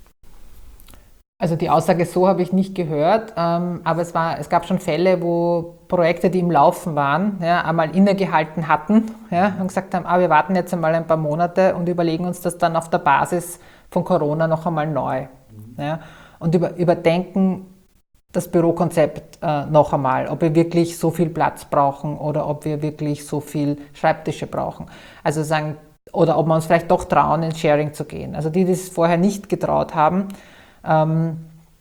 Also die Aussage so habe ich nicht gehört, ähm, aber es, war, es gab schon Fälle, wo Projekte, die im Laufen waren, ja, einmal innegehalten hatten, ja, und gesagt haben, ah, wir warten jetzt einmal ein paar Monate und überlegen uns das dann auf der Basis von Corona noch einmal neu. Mhm. Ja, und über, überdenken das Bürokonzept äh, noch einmal, ob wir wirklich so viel Platz brauchen oder ob wir wirklich so viel Schreibtische brauchen. Also sagen, oder ob wir uns vielleicht doch trauen, ins Sharing zu gehen. Also die, die es vorher nicht getraut haben, ähm,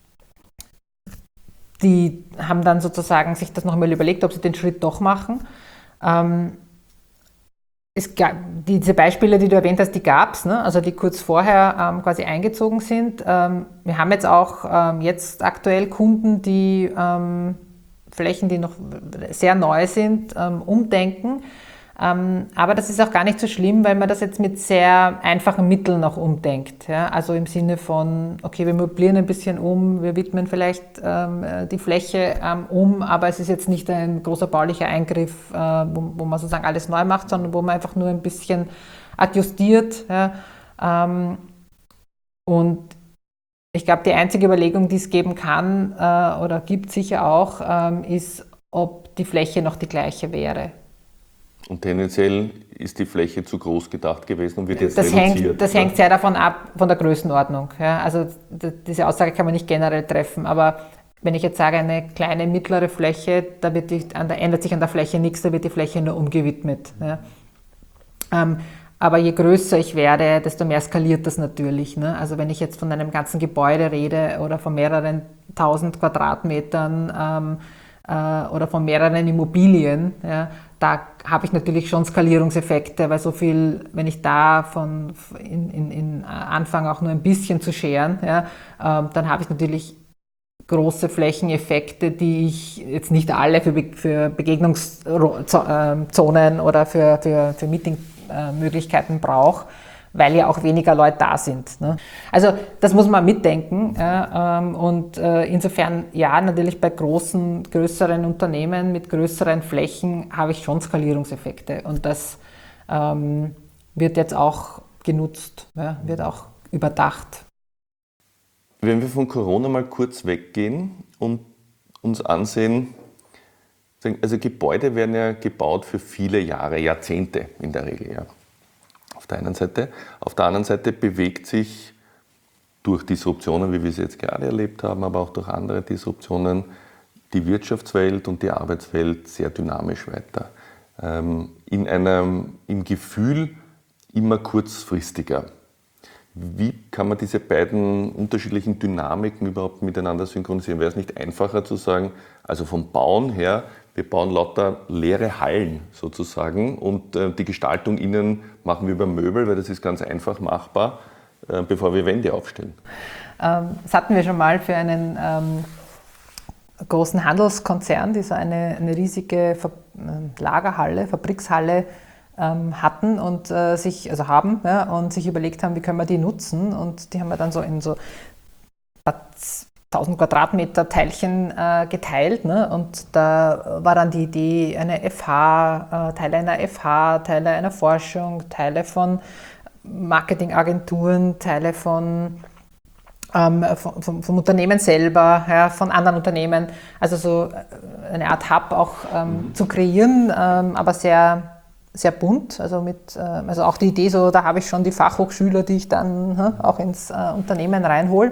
die haben dann sozusagen sich das noch einmal überlegt, ob sie den Schritt doch machen. Ähm, Es gab, diese Beispiele, die du erwähnt hast, die gab es, ne? Also die kurz vorher ähm, quasi eingezogen sind. Ähm, wir haben jetzt auch ähm, jetzt aktuell Kunden, die ähm, Flächen, die noch sehr neu sind, ähm, umdenken. Ähm, aber das ist auch gar nicht so schlimm, weil man das jetzt mit sehr einfachen Mitteln noch umdenkt. Ja? Also im Sinne von, okay, wir möblieren ein bisschen um, wir widmen vielleicht ähm, die Fläche ähm, um, aber es ist jetzt nicht ein großer baulicher Eingriff, äh, wo, wo man sozusagen alles neu macht, sondern wo man einfach nur ein bisschen adjustiert. Ja? Ähm, und ich glaube, die einzige Überlegung, die es geben kann äh, oder gibt sicher auch, ähm, ist, ob die Fläche noch die gleiche wäre. Und tendenziell ist die Fläche zu groß gedacht gewesen und wird jetzt das reduziert. Hängt, das hängt sehr davon ab, von der Größenordnung. Ja, also d- diese Aussage kann man nicht generell treffen, aber wenn ich jetzt sage, eine kleine, mittlere Fläche, da, wird die, da ändert sich an der Fläche nichts, da wird die Fläche nur umgewidmet. Ja. Ähm, aber je größer ich werde, desto mehr skaliert das natürlich. Ne? Also wenn ich jetzt von einem ganzen Gebäude rede oder von mehreren tausend Quadratmetern ähm, äh, oder von mehreren Immobilien, ja, da habe ich natürlich schon Skalierungseffekte, weil so viel, wenn ich da von in, in, in anfange auch nur ein bisschen zu scheren, ja, äh, dann habe ich natürlich große Flächeneffekte, die ich jetzt nicht alle für, Be- für Begegnungszonen oder für, für, für Meetingmöglichkeiten brauche, weil ja auch weniger Leute da sind. Ne? Also das muss man mitdenken. Ja, ähm, und äh, insofern, ja, natürlich bei großen, größeren Unternehmen mit größeren Flächen habe ich schon Skalierungseffekte. Und das ähm, wird jetzt auch genutzt, ja, wird auch überdacht. Wenn wir von Corona mal kurz weggehen und uns ansehen, also Gebäude werden ja gebaut für viele Jahre, Jahrzehnte in der Regel, ja. Auf der einen Seite. Auf der anderen Seite bewegt sich durch Disruptionen, wie wir sie jetzt gerade erlebt haben, aber auch durch andere Disruptionen, die Wirtschaftswelt und die Arbeitswelt sehr dynamisch weiter. Ähm, in einem, im Gefühl immer kurzfristiger. Wie kann man diese beiden unterschiedlichen Dynamiken überhaupt miteinander synchronisieren? Wäre es nicht einfacher zu sagen, also vom Bauen her, wir bauen lauter leere Hallen sozusagen und äh, die Gestaltung innen machen wir über Möbel, weil das ist ganz einfach machbar, äh, bevor wir Wände aufstellen. Ähm, das hatten wir schon mal für einen ähm, großen Handelskonzern, die so eine, eine riesige Ver- Lagerhalle, Fabrikshalle ähm, hatten und äh, sich, also haben, ja, und sich überlegt haben, wie können wir die nutzen, und die haben wir dann so in so tausend Quadratmeter Teilchen äh, geteilt, ne? Und da war dann die Idee, eine F H, äh, Teile einer F H, Teile einer Forschung, Teile von Marketingagenturen, Teile von, ähm, von, vom, vom Unternehmen selber, ja, von anderen Unternehmen, also so eine Art Hub auch ähm, mhm. zu kreieren, ähm, aber sehr sehr bunt, also mit, also auch die Idee, so da habe ich schon die Fachhochschüler, die ich dann hm, auch ins äh, Unternehmen reinhole.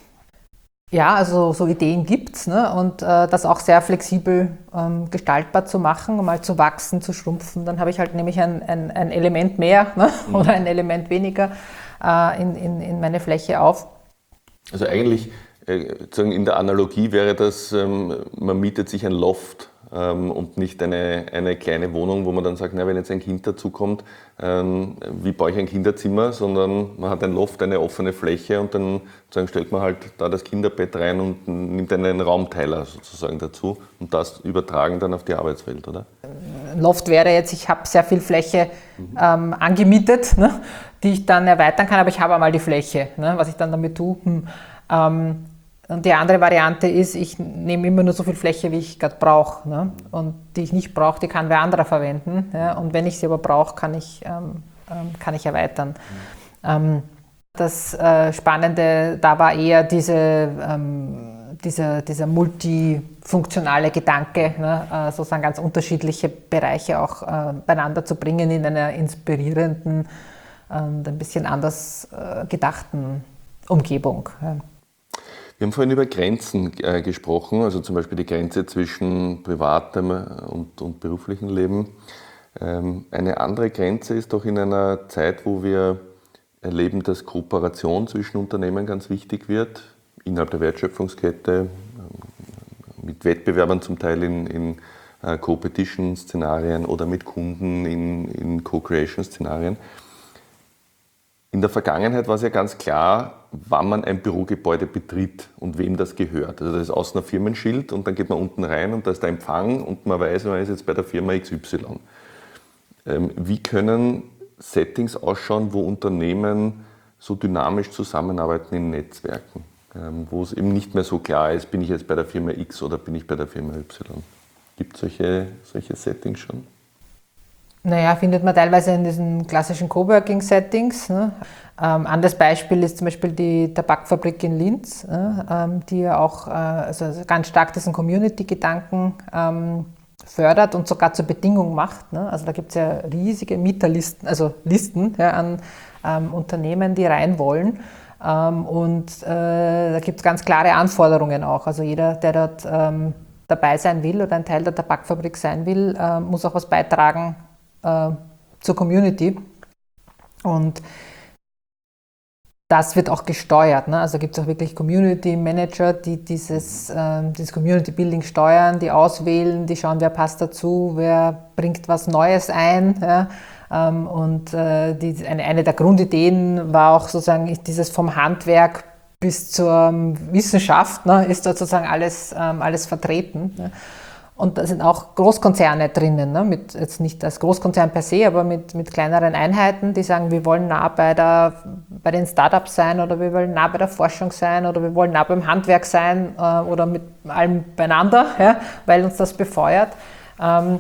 Ja, also so Ideen gibt es, ne? Und äh, das auch sehr flexibel ähm, gestaltbar zu machen, um mal zu wachsen, zu schrumpfen. Dann habe ich halt nämlich ein, ein, ein Element mehr, ne? Mhm. oder ein Element weniger äh, in, in, in meine Fläche auf. Also eigentlich äh, in der Analogie wäre das, ähm, man mietet sich ein Loft ähm, und nicht eine, eine kleine Wohnung, wo man dann sagt, na, wenn jetzt ein Kind dazukommt, ähm, wie baue ich ein Kinderzimmer, sondern man hat ein Loft, eine offene Fläche und dann sozusagen stellt man halt da das Kinderbett rein und nimmt einen Raumteiler sozusagen dazu und das übertragen dann auf die Arbeitswelt, oder? Ein Loft wäre jetzt, ich habe sehr viel Fläche mhm. ähm, angemietet, ne, die ich dann erweitern kann, aber ich habe einmal die Fläche, ne, was ich dann damit tue. Hm, ähm, Und die andere Variante ist, ich nehme immer nur so viel Fläche, wie ich gerade brauche. Ne? Und die ich nicht brauche, die kann wer anderer verwenden. Ja? Und wenn ich sie aber brauche, kann ich, ähm, ähm, kann ich erweitern. Mhm. Ähm, das äh, Spannende da war eher diese, ähm, dieser, dieser multifunktionale Gedanke, ne? äh, sozusagen ganz unterschiedliche Bereiche auch äh, beieinander zu bringen in einer inspirierenden und ein bisschen anders äh, gedachten Umgebung. Ja. Wir haben vorhin über Grenzen äh, gesprochen, also zum Beispiel die Grenze zwischen privatem und, und beruflichem Leben. Ähm, eine andere Grenze ist doch in einer Zeit, wo wir erleben, dass Kooperation zwischen Unternehmen ganz wichtig wird, innerhalb der Wertschöpfungskette, äh, mit Wettbewerbern zum Teil in, in äh, Co-Petition-Szenarien oder mit Kunden in, in Co-Creation-Szenarien. In der Vergangenheit war es ja ganz klar, wann man ein Bürogebäude betritt und wem das gehört. Also das ist außen ein Firmenschild und dann geht man unten rein und da ist der Empfang und man weiß, man ist jetzt bei der Firma X Y. Ähm, wie können Settings ausschauen, wo Unternehmen so dynamisch zusammenarbeiten in Netzwerken, ähm, wo es eben nicht mehr so klar ist, bin ich jetzt bei der Firma X oder bin ich bei der Firma Y? Gibt es solche, solche Settings schon? Naja, findet man teilweise in diesen klassischen Coworking-Settings. Ne? Ähm, anderes Beispiel ist zum Beispiel die Tabakfabrik in Linz, ne? ähm, die ja auch äh, also ganz stark diesen Community-Gedanken ähm, fördert und sogar zur Bedingung macht. Ne? Also da gibt es ja riesige Mieterlisten, also Listen ja, an ähm, Unternehmen, die rein wollen. Ähm, und äh, da gibt es ganz klare Anforderungen auch. Also jeder, der dort ähm, dabei sein will oder ein Teil der Tabakfabrik sein will, äh, muss auch was beitragen zur Community, und das wird auch gesteuert. Ne? Also gibt es auch wirklich Community Manager, die dieses, äh, dieses Community Building steuern, die auswählen, die schauen, wer passt dazu, wer bringt was Neues ein. Ja? Ähm, und äh, die, eine, eine der Grundideen war auch sozusagen dieses vom Handwerk bis zur Wissenschaft, ne, ist dort sozusagen alles, ähm, alles vertreten. Ne. Und da sind auch Großkonzerne drinnen, ne, mit, jetzt nicht als Großkonzern per se, aber mit, mit kleineren Einheiten, die sagen, wir wollen nah bei, der, bei den Startups sein oder wir wollen nah bei der Forschung sein oder wir wollen nah beim Handwerk sein äh, oder mit allem beieinander, ja, weil uns das befeuert. Ähm,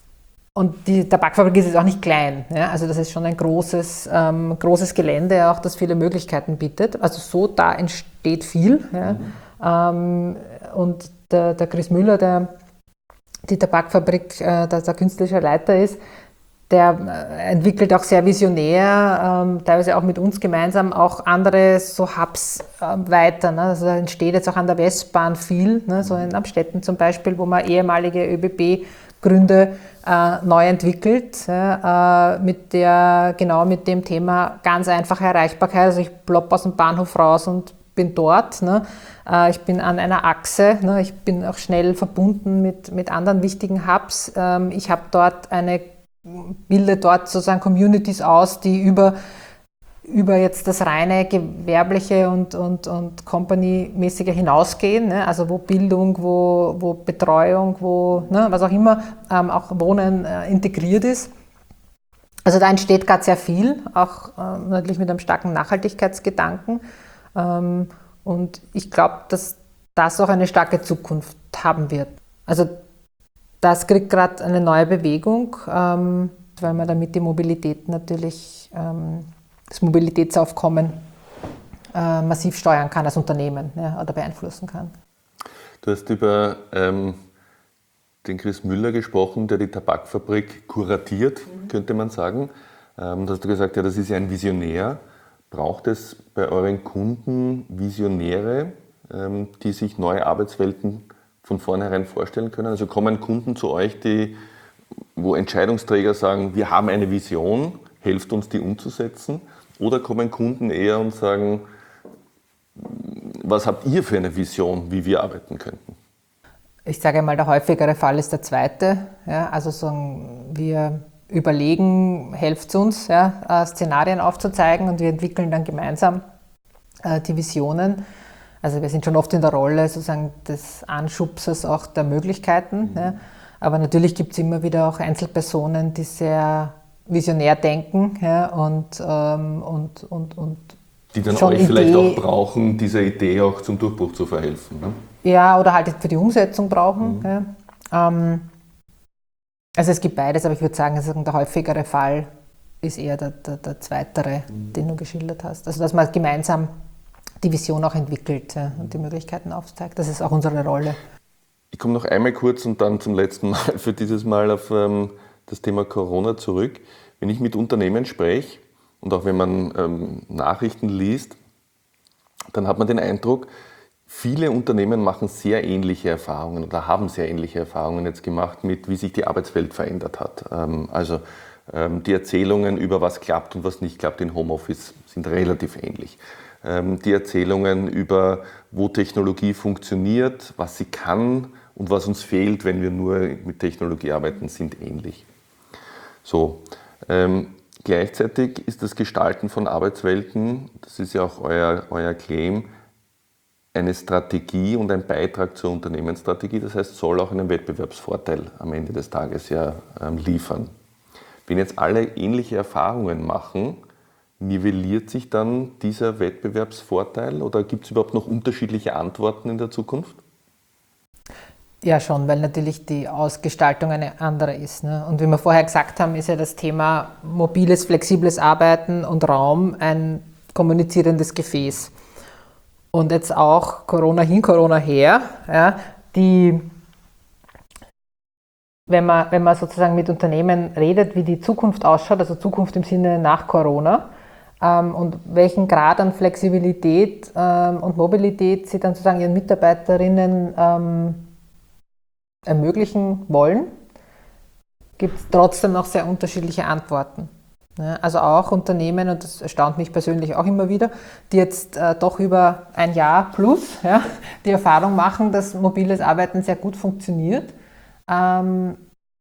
und die Tabakfabrik ist jetzt auch nicht klein, ja, also das ist schon ein großes, ähm, großes Gelände, auch das viele Möglichkeiten bietet. Also so, da entsteht viel. Ja. Mhm. Ähm, und der, der Chris Müller, der die Tabakfabrik, äh, der, der künstlerische Leiter ist, der äh, entwickelt auch sehr visionär, ähm, teilweise auch mit uns gemeinsam, auch andere so Hubs äh, weiter. Ne? Also da entsteht jetzt auch an der Westbahn viel, ne? So in Amstetten zum Beispiel, wo man ehemalige ÖBB-Gründe äh, neu entwickelt, äh, mit der, genau mit dem Thema ganz einfache Erreichbarkeit. Also ich plopp aus dem Bahnhof raus und bin dort. Ne? Ich bin an einer Achse, ne? Ich bin auch schnell verbunden mit, mit anderen wichtigen Hubs. Ich habe dort eine, bilde dort sozusagen Communities aus, die über, über jetzt das reine gewerbliche und, und, und Company-mäßige hinausgehen. Ne? Also wo Bildung, wo, wo Betreuung, wo ne? was auch immer, ähm, auch Wohnen äh, integriert ist. Also da entsteht gerade sehr viel, auch äh, natürlich mit einem starken Nachhaltigkeitsgedanken. Ähm, und ich glaube, dass das auch eine starke Zukunft haben wird. Also das kriegt gerade eine neue Bewegung, ähm, weil man damit die Mobilität natürlich, ähm, das Mobilitätsaufkommen äh, massiv steuern kann als Unternehmen, ja, oder beeinflussen kann. Du hast über ähm, den Chris Müller gesprochen, der die Tabakfabrik kuratiert, mhm. könnte man sagen. Ähm, da hast du gesagt, ja, das ist ja ein Visionär. Braucht es bei euren Kunden Visionäre, ähm, die sich neue Arbeitswelten von vornherein vorstellen können? Also kommen Kunden zu euch, die, wo Entscheidungsträger sagen, wir haben eine Vision, helft uns, die umzusetzen? Oder kommen Kunden eher und sagen, was habt ihr für eine Vision, wie wir arbeiten könnten? Ich sage mal, der häufigere Fall ist der zweite. Ja, also sagen wir überlegen, helft uns, ja, Szenarien aufzuzeigen und wir entwickeln dann gemeinsam äh, die Visionen. Also wir sind schon oft in der Rolle sozusagen des Anschubsers auch der Möglichkeiten. Mhm. Ja. Aber natürlich gibt es immer wieder auch Einzelpersonen, die sehr visionär denken, ja, und, ähm, und, und, und die dann euch Idee, vielleicht auch brauchen, dieser Idee auch zum Durchbruch zu verhelfen. Ne? Ja, oder halt für die Umsetzung brauchen. Mhm. Ja. Ähm, Also es gibt beides, aber ich würde sagen, der häufigere Fall ist eher der, der, der zweitere, mhm. den du geschildert hast. Also dass man gemeinsam die Vision auch entwickelt, ja, und die Möglichkeiten aufzeigt. Das ist auch unsere Rolle. Ich komme noch einmal kurz und dann zum letzten Mal für dieses Mal auf ähm, das Thema Corona zurück. Wenn ich mit Unternehmen spreche und auch wenn man ähm, Nachrichten liest, dann hat man den Eindruck, viele Unternehmen machen sehr ähnliche Erfahrungen oder haben sehr ähnliche Erfahrungen jetzt gemacht mit, wie sich die Arbeitswelt verändert hat. Also die Erzählungen über was klappt und was nicht klappt in Homeoffice sind relativ ähnlich. Die Erzählungen über, wo Technologie funktioniert, was sie kann und was uns fehlt, wenn wir nur mit Technologie arbeiten, sind ähnlich. So, ähm, gleichzeitig ist das Gestalten von Arbeitswelten, das ist ja auch euer, euer Claim, eine Strategie und ein Beitrag zur Unternehmensstrategie, das heißt, soll auch einen Wettbewerbsvorteil am Ende des Tages ja ähm, liefern. Wenn jetzt alle ähnliche Erfahrungen machen, nivelliert sich dann dieser Wettbewerbsvorteil oder gibt es überhaupt noch unterschiedliche Antworten in der Zukunft? Ja, schon, weil natürlich die Ausgestaltung eine andere ist. Ne? Und wie wir vorher gesagt haben, ist ja das Thema mobiles, flexibles Arbeiten und Raum ein kommunizierendes Gefäß. Und jetzt auch Corona hin, Corona her, ja, die, wenn man, wenn man sozusagen mit Unternehmen redet, wie die Zukunft ausschaut, also Zukunft im Sinne nach Corona, ähm, und welchen Grad an Flexibilität ähm, und Mobilität sie dann sozusagen ihren Mitarbeiterinnen ähm, ermöglichen wollen, gibt es trotzdem noch sehr unterschiedliche Antworten. Ja, also auch Unternehmen, und das erstaunt mich persönlich auch immer wieder, die jetzt äh, doch über ein Jahr plus ja, die Erfahrung machen, dass mobiles Arbeiten sehr gut funktioniert, ähm,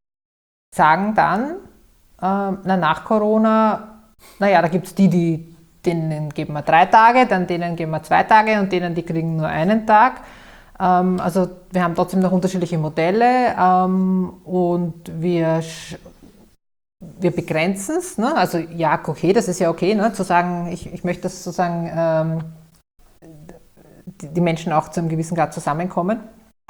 sagen dann, äh, na, nach Corona, naja, da gibt es die, die denen geben wir drei Tage, dann denen geben wir zwei Tage und denen, die kriegen nur einen Tag. Ähm, also wir haben trotzdem noch unterschiedliche Modelle ähm, und wir, wir begrenzen es. Ne? Also ja, okay, das ist ja okay, ne? Zu sagen, ich, ich möchte, dass sozusagen ähm, die, die Menschen auch zu einem gewissen Grad zusammenkommen.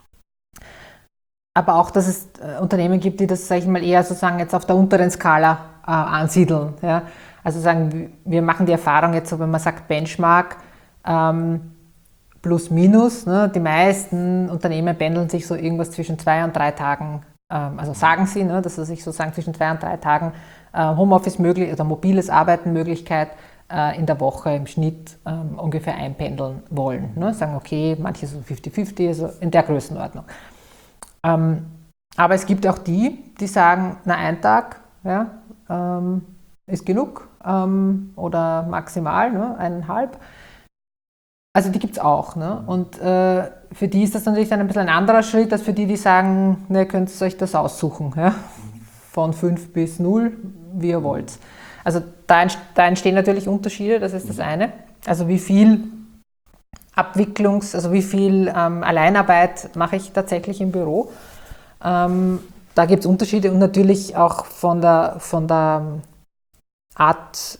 Aber auch, dass es äh, Unternehmen gibt, die das, sage ich mal, eher sozusagen jetzt auf der unteren Skala äh, ansiedeln. Ja? Also sagen, wir machen die Erfahrung jetzt so, wenn man sagt Benchmark, ähm, plus minus, ne? Die meisten Unternehmen pendeln sich so irgendwas zwischen zwei und drei Tagen, ähm, also sagen sie, ne, dass sie sich sozusagen zwischen zwei und drei Tagen äh, Homeoffice möglich oder mobiles Arbeiten Möglichkeit äh, in der Woche im Schnitt ähm, ungefähr einpendeln wollen. Ne? Sagen, okay, manche so fünfzig fünfzig, also in der Größenordnung. Ähm, aber es gibt auch die, die sagen, na ein Tag ja, ähm, ist genug ähm, oder maximal, ne, eineinhalb. Also die gibt es auch. Ne? Und äh, für die ist das natürlich dann ein bisschen ein anderer Schritt, als für die, die sagen, ne, könnt ihr euch das aussuchen. Ja? Von fünf bis null, wie ihr wollt. Also da, da entstehen natürlich Unterschiede, das ist das eine. Also wie viel Abwicklungs-, also wie viel ähm, Alleinarbeit mache ich tatsächlich im Büro. Ähm, da gibt es Unterschiede und natürlich auch von der, von der Art,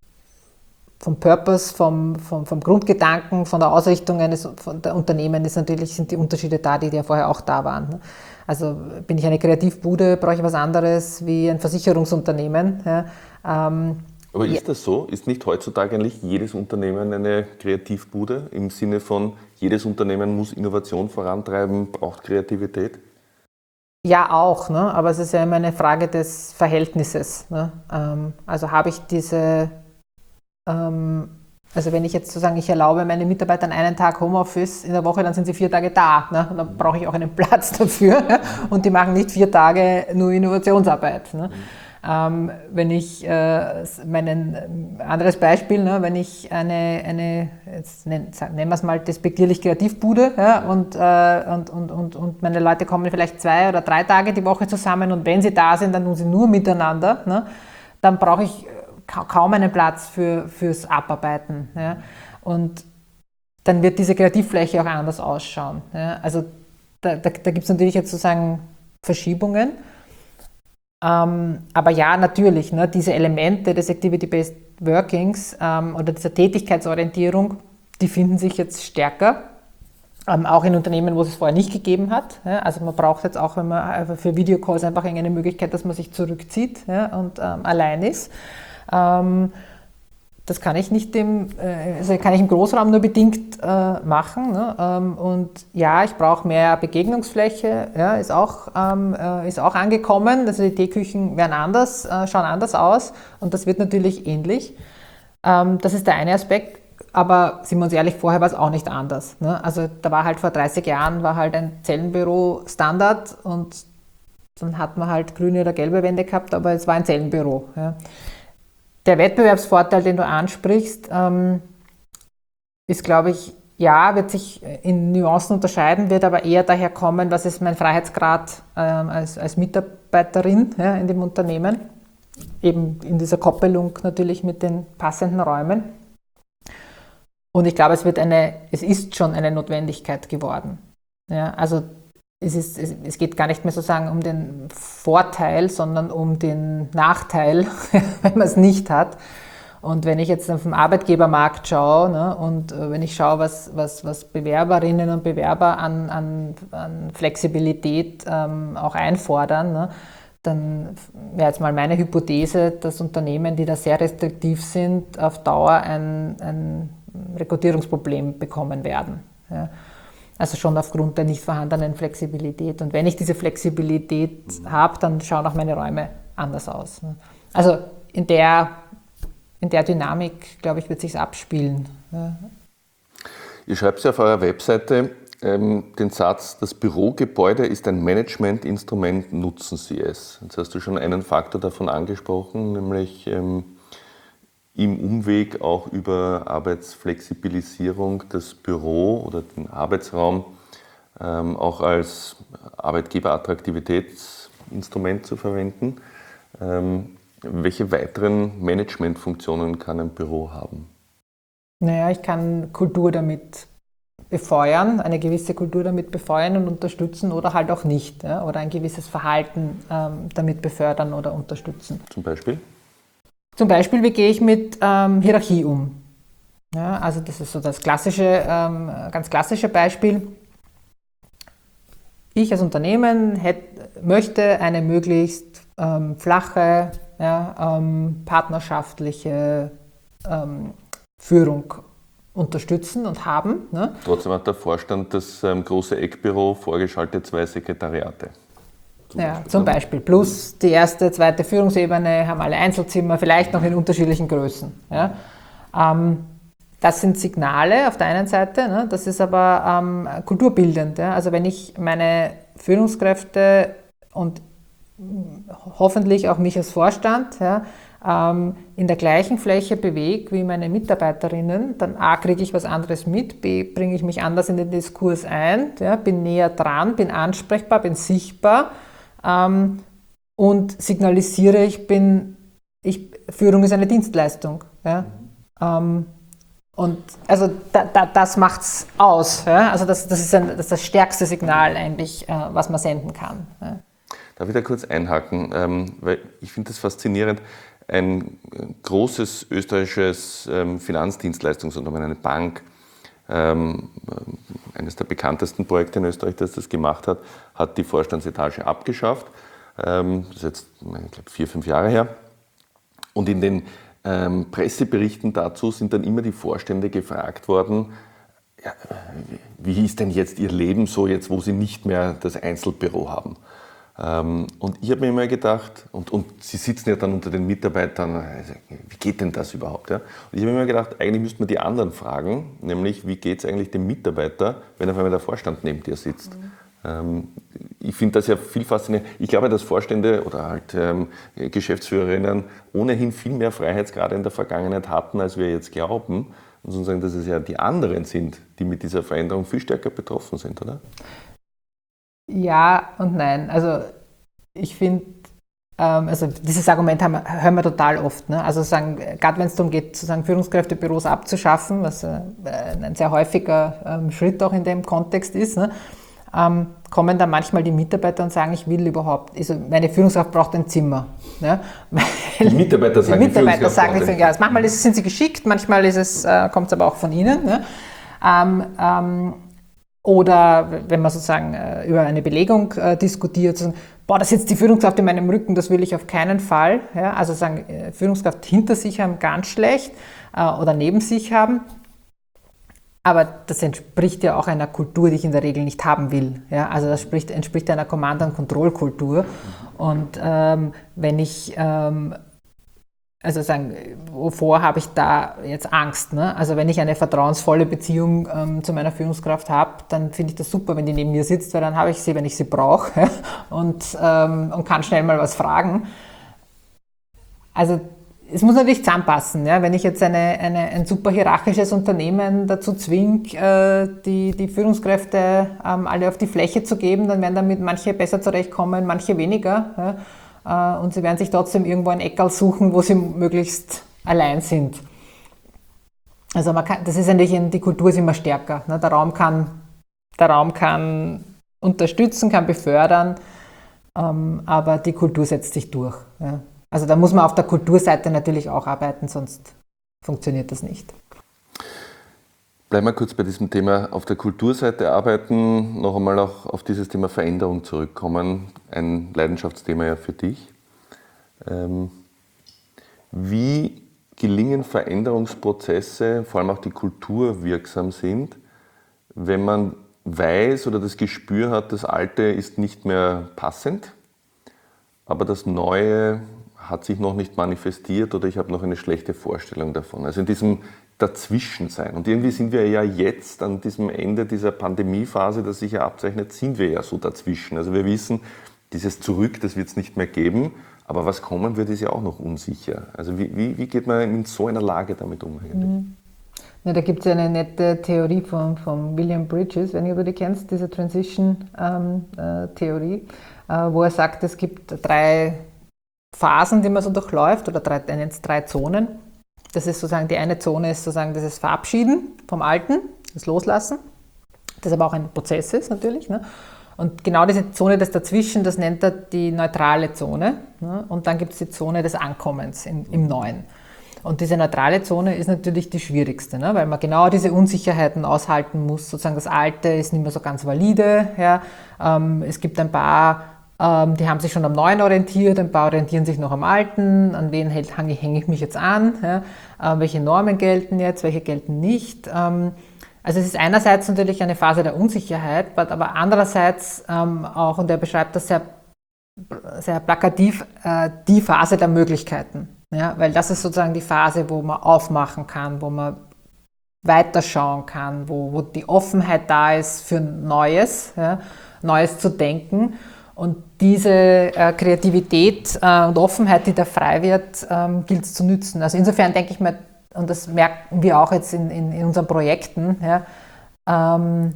vom Purpose, vom, vom, vom Grundgedanken, von der Ausrichtung eines von der Unternehmen ist natürlich, sind die Unterschiede da, die ja vorher auch da waren. Also bin ich eine Kreativbude, brauche ich was anderes wie ein Versicherungsunternehmen. Ja, ähm, Aber ist das so? Ist nicht heutzutage eigentlich jedes Unternehmen eine Kreativbude im Sinne von, jedes Unternehmen muss Innovation vorantreiben, braucht Kreativität? Ja, auch, ne? Aber es ist ja immer eine Frage des Verhältnisses. Ne? Ähm, also habe ich diese, ähm, also wenn ich jetzt sozusagen, ich erlaube meinen Mitarbeitern einen Tag Homeoffice in der Woche, dann sind sie vier Tage da. Ne? Und dann brauche ich auch einen Platz dafür. Ne? Und die machen nicht vier Tage nur Innovationsarbeit. Ne? Ähm, wenn ich, äh, meinen, anderes Beispiel, ne, wenn ich eine, eine jetzt nennen, nennen wir es mal despektierlich Kreativbude, ja, und, äh, und, und, und, und meine Leute kommen vielleicht zwei oder drei Tage die Woche zusammen und wenn sie da sind, dann tun sie nur miteinander, ne, dann brauche ich ka- kaum einen Platz für, fürs Abarbeiten. Ja, und dann wird diese Kreativfläche auch anders ausschauen. Ja, also da, da, da gibt es natürlich jetzt sozusagen Verschiebungen. Ähm, aber ja, natürlich, ne, diese Elemente des Activity-Based Workings ähm, oder dieser Tätigkeitsorientierung, die finden sich jetzt stärker, ähm, auch in Unternehmen, wo es es vorher nicht gegeben hat. Ja, also man braucht jetzt auch, wenn man für Videocalls einfach eine Möglichkeit, dass man sich zurückzieht, ja, und ähm, allein ist. Ähm, Das kann ich nicht dem, also kann ich im Großraum nur bedingt äh, machen. Ne? Ähm, und ja, ich brauche mehr Begegnungsfläche, ja, ist auch, ähm, äh, ist auch angekommen. Also die Teeküchen werden anders, äh, schauen anders aus und das wird natürlich ähnlich. Ähm, das ist der eine Aspekt, aber sind wir uns ehrlich, vorher war es auch nicht anders. Ne? Also da war halt vor dreißig Jahren war halt ein Zellenbüro Standard und dann hat man halt grüne oder gelbe Wände gehabt, aber es war ein Zellenbüro. Ja. Der Wettbewerbsvorteil, den du ansprichst, ähm, ist, glaube ich, ja, wird sich in Nuancen unterscheiden, wird aber eher daher kommen, was ist mein Freiheitsgrad ähm, als, als Mitarbeiterin, ja, in dem Unternehmen, eben in dieser Koppelung natürlich mit den passenden Räumen. Und ich glaube, es wird eine, es ist schon eine Notwendigkeit geworden. Ja, also Es, ist, es, es geht gar nicht mehr sozusagen um den Vorteil, sondern um den Nachteil, wenn man es nicht hat. Und wenn ich jetzt auf den Arbeitgebermarkt schaue, ne, und äh, wenn ich schaue, was, was, was Bewerberinnen und Bewerber an, an, an Flexibilität ähm, auch einfordern, ne, dann wäre jetzt mal meine Hypothese, dass Unternehmen, die da sehr restriktiv sind, auf Dauer ein, ein Rekrutierungsproblem bekommen werden. Ja. Also schon aufgrund der nicht vorhandenen Flexibilität. Und wenn ich diese Flexibilität habe, dann schauen auch meine Räume anders aus. Also in der, in der Dynamik, glaube ich, wird es sich abspielen. Ihr schreibt ja auf eurer Webseite ähm, den Satz, das Bürogebäude ist ein Managementinstrument, nutzen Sie es. Jetzt hast du schon einen Faktor davon angesprochen, nämlich ähm, im Umweg auch über Arbeitsflexibilisierung das Büro oder den Arbeitsraum ähm, auch als Arbeitgeberattraktivitätsinstrument zu verwenden. Ähm, welche weiteren Managementfunktionen kann ein Büro haben? Naja, ich kann Kultur damit befeuern, eine gewisse Kultur damit befeuern und unterstützen oder halt auch nicht. Ja? Oder ein gewisses Verhalten ähm, damit befördern oder unterstützen. Zum Beispiel? Zum Beispiel, wie gehe ich mit ähm, Hierarchie um? Ja, also das ist so das klassische, ähm, ganz klassische Beispiel. Ich als Unternehmen hätt, möchte eine möglichst ähm, flache, ja, ähm, partnerschaftliche ähm, Führung unterstützen und haben. Ne? Trotzdem hat der Vorstand das ähm, große Eckbüro vorgeschaltet, zwei Sekretariate. Zum ja, Beispiel. zum Beispiel. Plus die erste, zweite Führungsebene haben alle Einzelzimmer, vielleicht noch in unterschiedlichen Größen. Ja? Ähm, das sind Signale auf der einen Seite, ne? Das ist aber ähm, kulturbildend. Ja? Also wenn ich meine Führungskräfte und hoffentlich auch mich als Vorstand, ja, ähm, in der gleichen Fläche bewege wie meine Mitarbeiterinnen, dann A, kriege ich was anderes mit, B, bringe ich mich anders in den Diskurs ein, ja, bin näher dran, bin ansprechbar, bin sichtbar ähm, und signalisiere, ich bin, ich, Führung ist eine Dienstleistung. Ja, ähm, und also da, da, das macht es aus. Ja, also das, das, ist ein, das ist das stärkste Signal eigentlich, äh, was man senden kann. Ja. Darf ich da kurz einhaken, ähm, weil ich finde das faszinierend. Ein großes österreichisches ähm, Finanzdienstleistungsunternehmen, eine Bank, ähm, eines der bekanntesten Projekte in Österreich, das das gemacht hat, hat die Vorstandsetage abgeschafft. Ähm, das ist jetzt, ich glaube, vier, fünf Jahre her. Und in den ähm, Presseberichten dazu sind dann immer die Vorstände gefragt worden, ja, wie ist denn jetzt ihr Leben so, jetzt wo sie nicht mehr das Einzelbüro haben? Ähm, und ich habe mir immer gedacht, und, und sie sitzen ja dann unter den Mitarbeitern, also, wie geht denn das überhaupt? Ja? Und ich habe mir immer gedacht, eigentlich müsste man die anderen fragen, nämlich wie geht es eigentlich dem Mitarbeiter, wenn auf einmal der Vorstand neben dir sitzt? Mhm. Ähm, ich finde das ja viel faszinierend. Ich glaube, dass Vorstände oder halt ähm, Geschäftsführerinnen ohnehin viel mehr Freiheitsgrade in der Vergangenheit hatten, als wir jetzt glauben. Und sozusagen, dass es ja die anderen sind, die mit dieser Veränderung viel stärker betroffen sind, oder? Ja und nein. Also ich finde, ähm, also dieses Argument haben, hören wir total oft. Ne? Also sagen, gerade wenn es darum geht, sozusagen Führungskräftebüros abzuschaffen, was äh, ein sehr häufiger ähm, Schritt auch in dem Kontext ist, ne? ähm, kommen dann manchmal die Mitarbeiter und sagen, ich will überhaupt, also meine Führungskraft braucht ein Zimmer. Ne? Die Mitarbeiter sagen, die Mitarbeiter sagen, die ja, manchmal ist, sind sie geschickt, manchmal ist es, äh, kommt es aber auch von ihnen. Ne? Ähm, ähm, Oder wenn man sozusagen äh, über eine Belegung äh, diskutiert, sagen, boah, da sitzt die Führungskraft in meinem Rücken, das will ich auf keinen Fall. Ja, also sagen, äh, Führungskraft hinter sich haben, ganz schlecht äh, oder neben sich haben. Aber das entspricht ja auch einer Kultur, die ich in der Regel nicht haben will. Ja, also das spricht, entspricht einer Command- und Kontrollkultur. Und ähm, wenn ich... Ähm, Also sagen, wovor habe ich da jetzt Angst? Ne? Also wenn ich eine vertrauensvolle Beziehung ähm, zu meiner Führungskraft habe, dann finde ich das super, wenn die neben mir sitzt, weil dann habe ich sie, wenn ich sie brauche ja? und, ähm, und kann schnell mal was fragen. Also es muss natürlich zusammenpassen. Ja? Wenn ich jetzt eine, eine, ein super hierarchisches Unternehmen dazu zwinge, äh, die, die Führungskräfte ähm, alle auf die Fläche zu geben, dann werden damit manche besser zurechtkommen, manche weniger. Ja? Und sie werden sich trotzdem irgendwo ein Eckerl suchen, wo sie möglichst allein sind. Also man kann, das ist eigentlich, in, die Kultur ist immer stärker. Ne? Der Raum kann, der Raum kann unterstützen, kann befördern, ähm, aber die Kultur setzt sich durch. Ja? Also da muss man auf der Kulturseite natürlich auch arbeiten, sonst funktioniert das nicht. Bleiben wir kurz bei diesem Thema auf der Kulturseite arbeiten, noch einmal auch auf dieses Thema Veränderung zurückkommen, ein Leidenschaftsthema ja für dich. Ähm, wie gelingen Veränderungsprozesse, vor allem auch die kulturwirksam sind, wenn man weiß oder das Gespür hat, das Alte ist nicht mehr passend, aber das Neue hat sich noch nicht manifestiert oder ich habe noch eine schlechte Vorstellung davon. Also in diesem Dazwischen sein. Und irgendwie sind wir ja jetzt an diesem Ende dieser Pandemiephase, das sich ja abzeichnet, sind wir ja so dazwischen. Also wir wissen, dieses Zurück, das wird es nicht mehr geben, aber was kommen wird, ist ja auch noch unsicher. Also wie, wie, wie geht man in so einer Lage damit um eigentlich? Mhm. Ja, da gibt es ja eine nette Theorie von, von William Bridges, wenn du die kennst, diese Transition-Theorie, ähm, äh, wo er sagt, es gibt drei Phasen, die man so durchläuft, oder drei, er nennt es drei Zonen. Das ist sozusagen die eine Zone, ist sozusagen dieses Verabschieden vom Alten, das Loslassen, das aber auch ein Prozess ist natürlich. Ne? Und genau diese Zone, das dazwischen, das nennt er die neutrale Zone. Ne? Und dann gibt es die Zone des Ankommens in, im Neuen. Und diese neutrale Zone ist natürlich die schwierigste, ne? Weil man genau diese Unsicherheiten aushalten muss. Sozusagen das Alte ist nicht mehr so ganz valide. Ja? Ähm, es gibt ein paar, ähm, die haben sich schon am Neuen orientiert, ein paar orientieren sich noch am Alten. An wen hänge ich mich jetzt an? Ja? Ähm, welche Normen gelten jetzt, welche gelten nicht? Ähm, Also es ist einerseits natürlich eine Phase der Unsicherheit, aber andererseits ähm, auch, und er beschreibt das sehr, sehr plakativ, äh, die Phase der Möglichkeiten. Ja? Weil das ist sozusagen die Phase, wo man aufmachen kann, wo man weiterschauen kann, wo, wo die Offenheit da ist für Neues, ja? Neues zu denken. Und diese äh, Kreativität äh, und Offenheit, die da frei wird, ähm, gilt es zu nützen. Also insofern denke ich mir, und das merken wir auch jetzt in, in, in unseren Projekten, ja, ähm,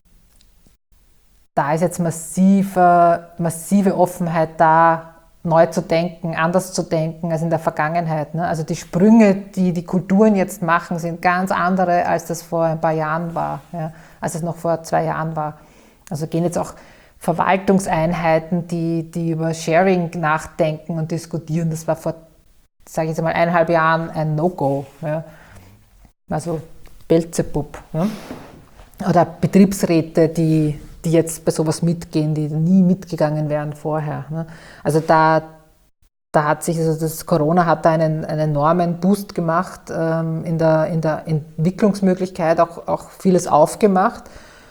da ist jetzt massive, massive Offenheit da, neu zu denken, anders zu denken als in der Vergangenheit. Ne? Also die Sprünge, die die Kulturen jetzt machen, sind ganz andere, als das vor ein paar Jahren war, ja, als es noch vor zwei Jahren war. Also gehen jetzt auch Verwaltungseinheiten, die, die über Sharing nachdenken und diskutieren. Das war vor sage ich jetzt mal, eineinhalb Jahren ein No-Go. Ja. Also Belzebub. Ja. Oder Betriebsräte, die, die jetzt bei sowas mitgehen, die nie mitgegangen wären vorher. Ne. Also da, da hat sich, also das Corona hat da einen, einen enormen Boost gemacht ähm, in, der, in der Entwicklungsmöglichkeit, auch, auch vieles aufgemacht.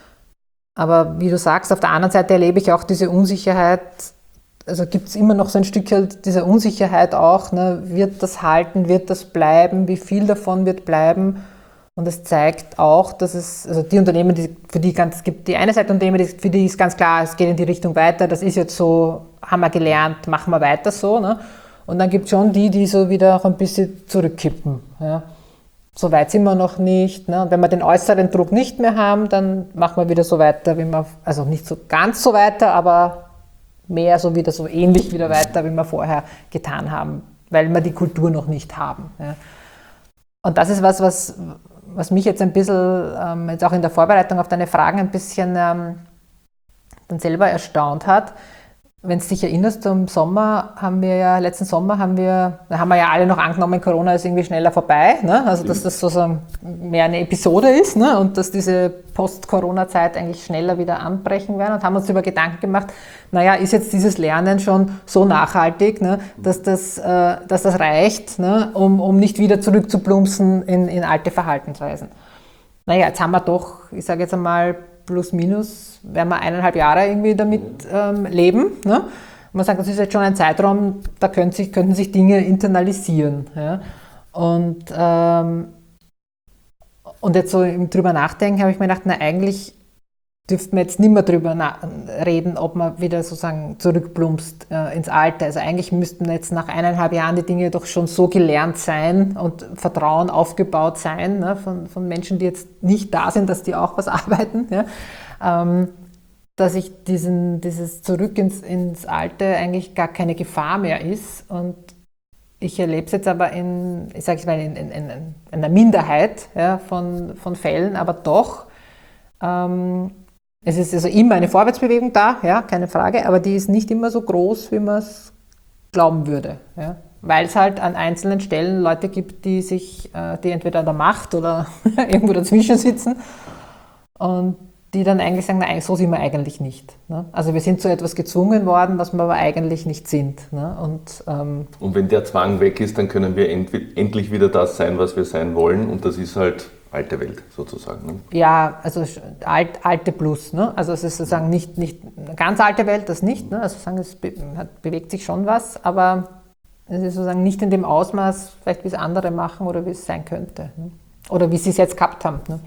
Aber wie du sagst, auf der anderen Seite erlebe ich auch diese Unsicherheit. Also gibt es immer noch so ein Stückchen dieser Unsicherheit auch, ne? Wird das halten, wird das bleiben, wie viel davon wird bleiben? Und es zeigt auch, dass es, also die Unternehmen, die, für die ganz, es gibt die eine Seite Unternehmen, für die ist ganz klar, es geht in die Richtung weiter, das ist jetzt so, haben wir gelernt, machen wir weiter so. Ne? Und dann gibt es schon die, die so wieder auch ein bisschen zurückkippen. Ja? So weit sind wir noch nicht. Ne? Und wenn wir den äußeren Druck nicht mehr haben, dann machen wir wieder so weiter, wie wir, also nicht so ganz so weiter, aber mehr so wieder so ähnlich wieder weiter, wie wir vorher getan haben, weil wir die Kultur noch nicht haben. Ja. Und das ist was, was, was mich jetzt ein bisschen, ähm, jetzt auch in der Vorbereitung auf deine Fragen ein bisschen ähm, dann selber erstaunt hat. Wenn du dich erinnerst, im Sommer haben wir ja, letzten Sommer haben wir, da haben wir ja alle noch angenommen, Corona ist irgendwie schneller vorbei, ne? Also dass das sozusagen mehr eine Episode ist, ne? Und dass diese Post-Corona-Zeit eigentlich schneller wieder anbrechen werden und haben uns darüber Gedanken gemacht, naja, ist jetzt dieses Lernen schon so nachhaltig, ne? dass, das, äh, dass das reicht, ne? um, um nicht wieder zurückzuplumpsen in, in alte Verhaltensweisen. Naja, jetzt haben wir doch, ich sage jetzt einmal, plus minus, werden wir eineinhalb Jahre irgendwie damit ähm, leben. Ne? Man sagt, das ist jetzt schon ein Zeitraum, da können sich, könnten sich Dinge internalisieren. Ja? Und, ähm, und jetzt so im drüber nachdenken, habe ich mir gedacht, na eigentlich dürften wir jetzt nicht mehr drüber reden, ob man wieder sozusagen zurückplumpst äh, ins Alte. Also eigentlich müssten jetzt nach eineinhalb Jahren die Dinge doch schon so gelernt sein und Vertrauen aufgebaut sein, ne, von, von Menschen, die jetzt nicht da sind, dass die auch was arbeiten, ja, ähm, dass ich diesen, dieses Zurück ins, ins Alte eigentlich gar keine Gefahr mehr ist. Und ich erlebe es jetzt aber in, ich sage es mal, in, in, in, in einer Minderheit, ja, von, von Fällen, aber doch. Ähm, Es ist also immer eine Vorwärtsbewegung da, ja, keine Frage, aber die ist nicht immer so groß, wie man es glauben würde. Ja. Weil es halt an einzelnen Stellen Leute gibt, die sich, die entweder an der Macht oder irgendwo dazwischen sitzen und die dann eigentlich sagen, na, so sind wir eigentlich nicht. Ne? Also wir sind zu etwas gezwungen worden, was wir aber eigentlich nicht sind. Ne? Und, ähm, und wenn der Zwang weg ist, dann können wir end- endlich wieder das sein, was wir sein wollen, und das ist halt alte Welt sozusagen. Ne? Ja, also alt, alte Plus. Ne? Also es ist sozusagen nicht, nicht eine ganz alte Welt, das nicht. Ne? Also sozusagen, es be- hat, bewegt sich schon was, aber es ist sozusagen nicht in dem Ausmaß, vielleicht wie es andere machen oder wie es sein könnte. Ne? Oder wie sie es jetzt gehabt haben. Ne?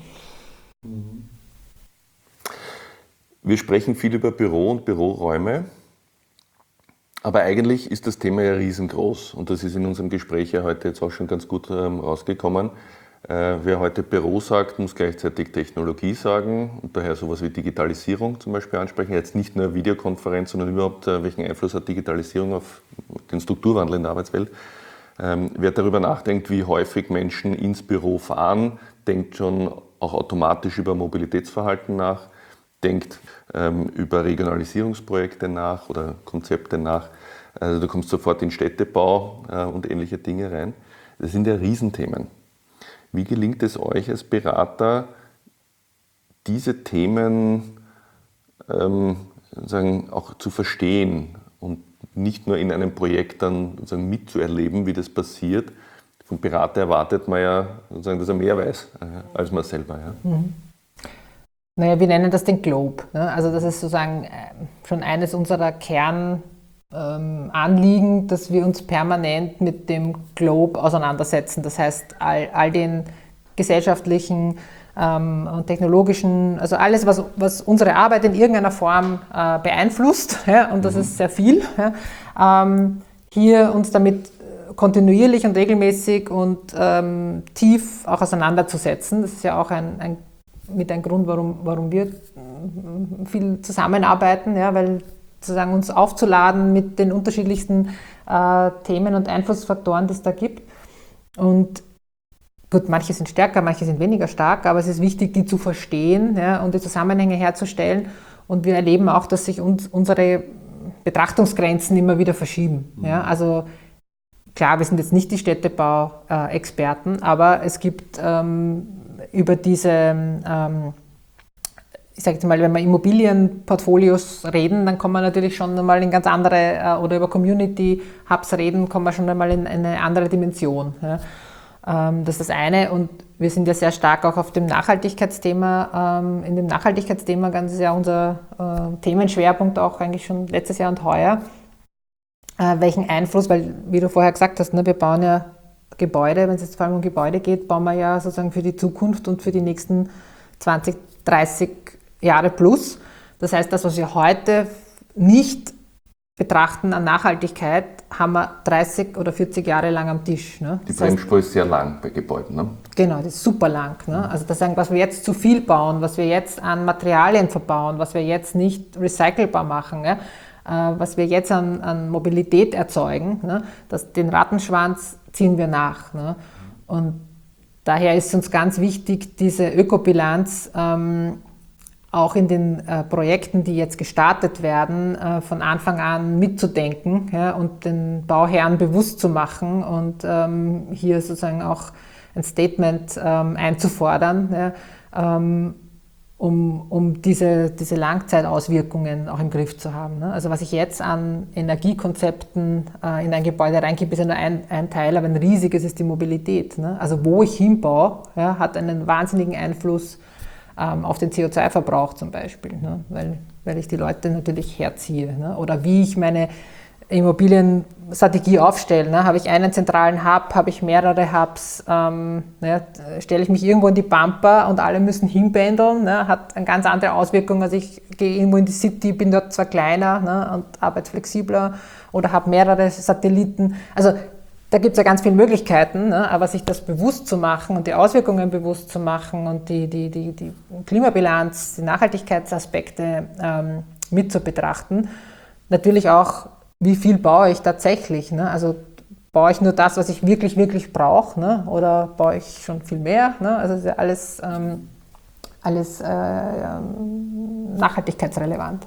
Wir sprechen viel über Büro und Büroräume, aber eigentlich ist das Thema ja riesengroß, und das ist in unserem Gespräch ja heute jetzt auch schon ganz gut ähm, rausgekommen. Äh, wer heute Büro sagt, muss gleichzeitig Technologie sagen und daher sowas wie Digitalisierung zum Beispiel ansprechen. Jetzt nicht nur Videokonferenz, sondern überhaupt, äh, welchen Einfluss hat Digitalisierung auf den Strukturwandel in der Arbeitswelt. Ähm, wer darüber nachdenkt, wie häufig Menschen ins Büro fahren, denkt schon auch automatisch über Mobilitätsverhalten nach, denkt ähm, über Regionalisierungsprojekte nach oder Konzepte nach. Also du kommst sofort in Städtebau äh, und ähnliche Dinge rein. Das sind ja Riesenthemen. Wie gelingt es euch als Berater, diese Themen ähm, sagen, auch zu verstehen und nicht nur in einem Projekt dann sozusagen mitzuerleben, wie das passiert? Vom Berater erwartet man ja, sozusagen, dass er mehr weiß äh, als man selber. Ja. Mhm. Naja, wir nennen das den Globe. Ne? Also das ist sozusagen äh, schon eines unserer Kern Ähm, Anliegen, dass wir uns permanent mit dem Globe auseinandersetzen. Das heißt, all, all den gesellschaftlichen ähm, und technologischen, also alles, was, was unsere Arbeit in irgendeiner Form äh, beeinflusst, ja, und das mhm. ist sehr viel, ja, ähm, hier uns damit kontinuierlich und regelmäßig und ähm, tief auch auseinanderzusetzen. Das ist ja auch ein, ein, mit ein Grund, warum, warum wir viel zusammenarbeiten, ja, weil sozusagen uns aufzuladen mit den unterschiedlichsten äh, Themen und Einflussfaktoren, die es da gibt. Und gut, manche sind stärker, manche sind weniger stark, aber es ist wichtig, die zu verstehen, ja, und die Zusammenhänge herzustellen. Und wir erleben auch, dass sich uns unsere Betrachtungsgrenzen immer wieder verschieben. Mhm. Ja. Also klar, wir sind jetzt nicht die Städtebau-Experten, aber es gibt ähm, über diese ähm, ich sage jetzt mal, wenn wir Immobilienportfolios reden, dann kommen wir natürlich schon einmal in ganz andere, oder über Community-Hubs reden, kommen wir schon einmal in eine andere Dimension. Ja. Das ist das eine, und wir sind ja sehr stark auch auf dem Nachhaltigkeitsthema, in dem Nachhaltigkeitsthema, ganz ist ja unser Themenschwerpunkt auch eigentlich schon letztes Jahr und heuer. Welchen Einfluss, weil wie du vorher gesagt hast, wir bauen ja Gebäude, wenn es jetzt vor allem um Gebäude geht, bauen wir ja sozusagen für die Zukunft und für die nächsten zwanzig, dreißig Jahre plus. Das heißt, das, was wir heute nicht betrachten an Nachhaltigkeit, haben wir dreißig oder vierzig Jahre lang am Tisch. Ne? Die Bremsspur ist sehr lang bei Gebäuden. Ne? Genau, das ist super lang. Ne? Also das sagen, was wir jetzt zu viel bauen, was wir jetzt an Materialien verbauen, was wir jetzt nicht recycelbar machen, ja? äh, was wir jetzt an, an Mobilität erzeugen, ne? Das, den Rattenschwanz ziehen wir nach. Ne? Und daher ist uns ganz wichtig, diese Ökobilanz ähm, auch in den äh, Projekten, die jetzt gestartet werden, äh, von Anfang an mitzudenken, ja, und den Bauherren bewusst zu machen und ähm, hier sozusagen auch ein Statement ähm, einzufordern, ja, ähm, um, um diese, diese Langzeitauswirkungen auch im Griff zu haben. Ne? Also was ich jetzt an Energiekonzepten äh, in ein Gebäude reingebe, ist ja nur ein, ein Teil, aber ein riesiges ist die Mobilität. Ne? Also wo ich hinbaue, ja, hat einen wahnsinnigen Einfluss ähm, auf den C O zwei Verbrauch zum Beispiel, ne? weil, weil ich die Leute natürlich herziehe. Ne? Oder wie ich meine Immobilienstrategie aufstellen. Ne? Habe ich einen zentralen Hub, habe ich mehrere Hubs, ähm, ne? Stelle ich mich irgendwo in die Pampa und alle müssen hinpendeln, ne? Hat eine ganz andere Auswirkung, als ich gehe irgendwo in die City, bin dort zwar kleiner, ne? Und arbeite flexibler oder habe mehrere Satelliten. Also da gibt es ja ganz viele Möglichkeiten, ne? Aber sich das bewusst zu machen und die Auswirkungen bewusst zu machen und die, die, die, die Klimabilanz, die Nachhaltigkeitsaspekte ähm, mit zu betrachten. Natürlich auch, wie viel baue ich tatsächlich? Ne? Also baue ich nur das, was ich wirklich, wirklich brauche, ne? Oder baue ich schon viel mehr? Ne? Also das ist ja alles, ähm, alles äh, ähm, nachhaltigkeitsrelevant.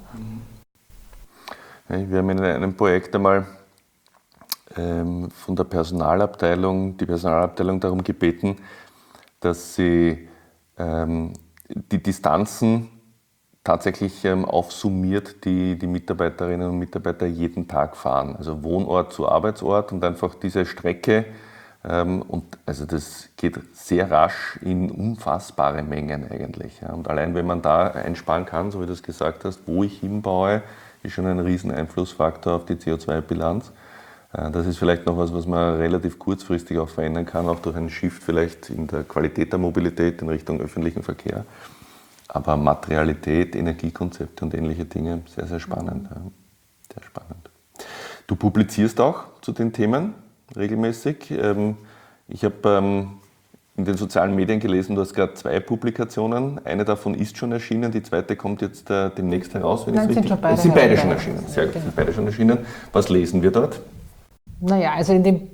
Wir haben in einem Projekt einmal ähm, von der Personalabteilung, die Personalabteilung darum gebeten, dass sie ähm, die Distanzen tatsächlich ähm, aufsummiert, die die Mitarbeiterinnen und Mitarbeiter jeden Tag fahren. Also Wohnort zu Arbeitsort und einfach diese Strecke. Ähm, und also das geht sehr rasch in unfassbare Mengen eigentlich. Ja. Und allein wenn man da einsparen kann, so wie du es gesagt hast, wo ich hinbaue, ist schon ein riesen Einflussfaktor auf die C O zwei Bilanz. Äh, das ist vielleicht noch was, was man relativ kurzfristig auch verändern kann, auch durch einen Shift vielleicht in der Qualität der Mobilität in Richtung öffentlichen Verkehr. Aber Materialität, Energiekonzepte und ähnliche Dinge, sehr, sehr spannend. Ja. Sehr spannend. Du publizierst auch zu den Themen regelmäßig. Ich habe in den sozialen Medien gelesen, du hast gerade zwei Publikationen. Eine davon ist schon erschienen, die zweite kommt jetzt demnächst heraus. Wenn Nein, ich sind, richtig... schon beide sind beide schon heraus. erschienen. Sehr gut, sind beide schon erschienen. Was lesen wir dort? Naja, also in dem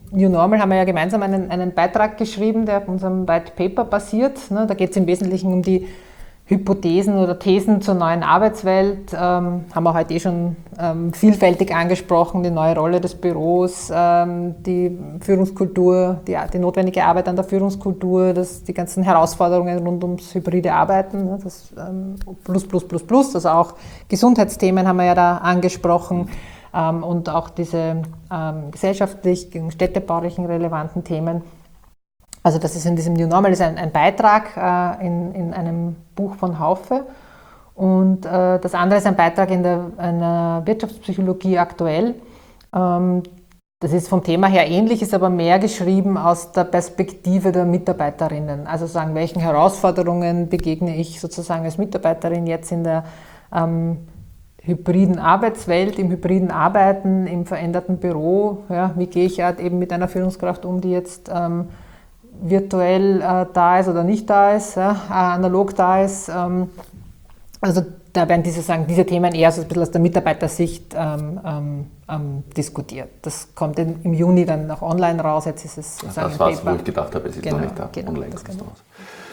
New Normal haben wir ja gemeinsam einen, einen Beitrag geschrieben, der auf unserem White Paper basiert. Ne? Da geht es im Wesentlichen um die Hypothesen oder Thesen zur neuen Arbeitswelt. Ähm, haben wir heute eh schon ähm, vielfältig angesprochen, die neue Rolle des Büros, ähm, die Führungskultur, die, die notwendige Arbeit an der Führungskultur, das, die ganzen Herausforderungen rund ums hybride Arbeiten, ne? Das ähm, plus, plus, plus, plus, also auch Gesundheitsthemen haben wir ja da angesprochen ähm, und auch diese ähm, gesellschaftlichen, städtebaulichen relevanten Themen. Also das ist in diesem New Normal ist ein, ein Beitrag äh, in, in einem Buch von Haufe und äh, das andere ist ein Beitrag in der, in der Wirtschaftspsychologie aktuell. Ähm, das ist vom Thema her ähnlich, ist aber mehr geschrieben aus der Perspektive der Mitarbeiterinnen. Also sagen, welchen Herausforderungen begegne ich sozusagen als Mitarbeiterin jetzt in der ähm, hybriden Arbeitswelt, im hybriden Arbeiten, im veränderten Büro. Ja, wie gehe ich halt eben mit einer Führungskraft um, die jetzt ähm, virtuell äh, da ist oder nicht da ist, ja, äh, analog da ist. Ähm, also da werden diese, sagen, diese Themen eher so ein bisschen aus der Mitarbeitersicht ähm, ähm, ähm, diskutiert. Das kommt in, im Juni dann noch online raus. Jetzt ist es sozusagen das war es, wo ich gedacht habe, es ist genau, noch nicht da. Genau, online das kommt genau. raus.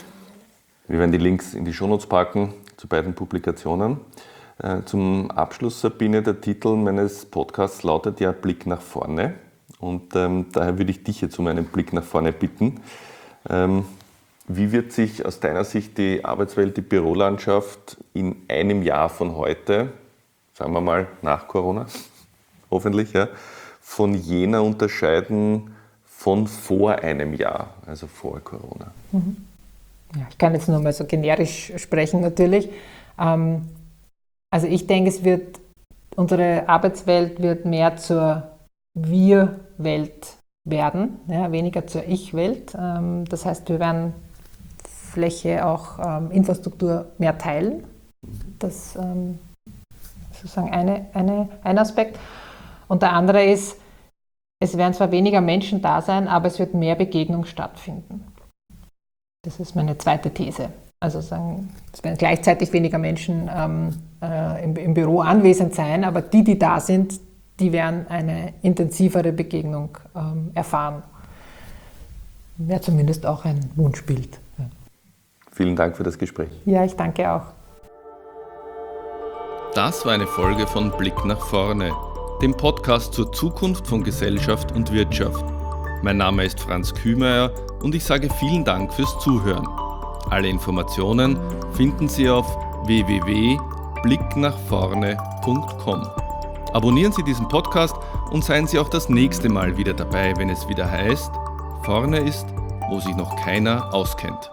Wir werden die Links in die Shownotes packen zu beiden Publikationen. Äh, zum Abschluss, Sabine, der Titel meines Podcasts lautet ja Blick nach vorne. Und ähm, daher würde ich dich jetzt um einen Blick nach vorne bitten. Ähm, wie wird sich aus deiner Sicht die Arbeitswelt, die Bürolandschaft in einem Jahr von heute, sagen wir mal nach Corona, hoffentlich, ja, von jener unterscheiden von vor einem Jahr, also vor Corona? Mhm. Ja, ich kann jetzt nur mal so generisch sprechen natürlich. Ähm, also ich denke, es wird, unsere Arbeitswelt wird mehr zur Wir-Welt werden, ja, weniger zur Ich-Welt. Ähm, das heißt, wir werden Fläche, auch ähm, Infrastruktur mehr teilen. Das ähm, ist sozusagen eine, eine, ein Aspekt. Und der andere ist, es werden zwar weniger Menschen da sein, aber es wird mehr Begegnung stattfinden. Das ist meine zweite These. Also sagen, es werden gleichzeitig weniger Menschen ähm, äh, im, im Büro anwesend sein, aber die, die da sind, die werden eine intensivere Begegnung ähm, erfahren. Wäre zumindest auch ein Wunschbild. Ja. Vielen Dank für das Gespräch. Ja, ich danke auch. Das war eine Folge von Blick nach vorne, dem Podcast zur Zukunft von Gesellschaft und Wirtschaft. Mein Name ist Franz Kühmeier und ich sage vielen Dank fürs Zuhören. Alle Informationen finden Sie auf w w w punkt blick nach vorne punkt com. Abonnieren Sie diesen Podcast und seien Sie auch das nächste Mal wieder dabei, wenn es wieder heißt, vorne ist, wo sich noch keiner auskennt.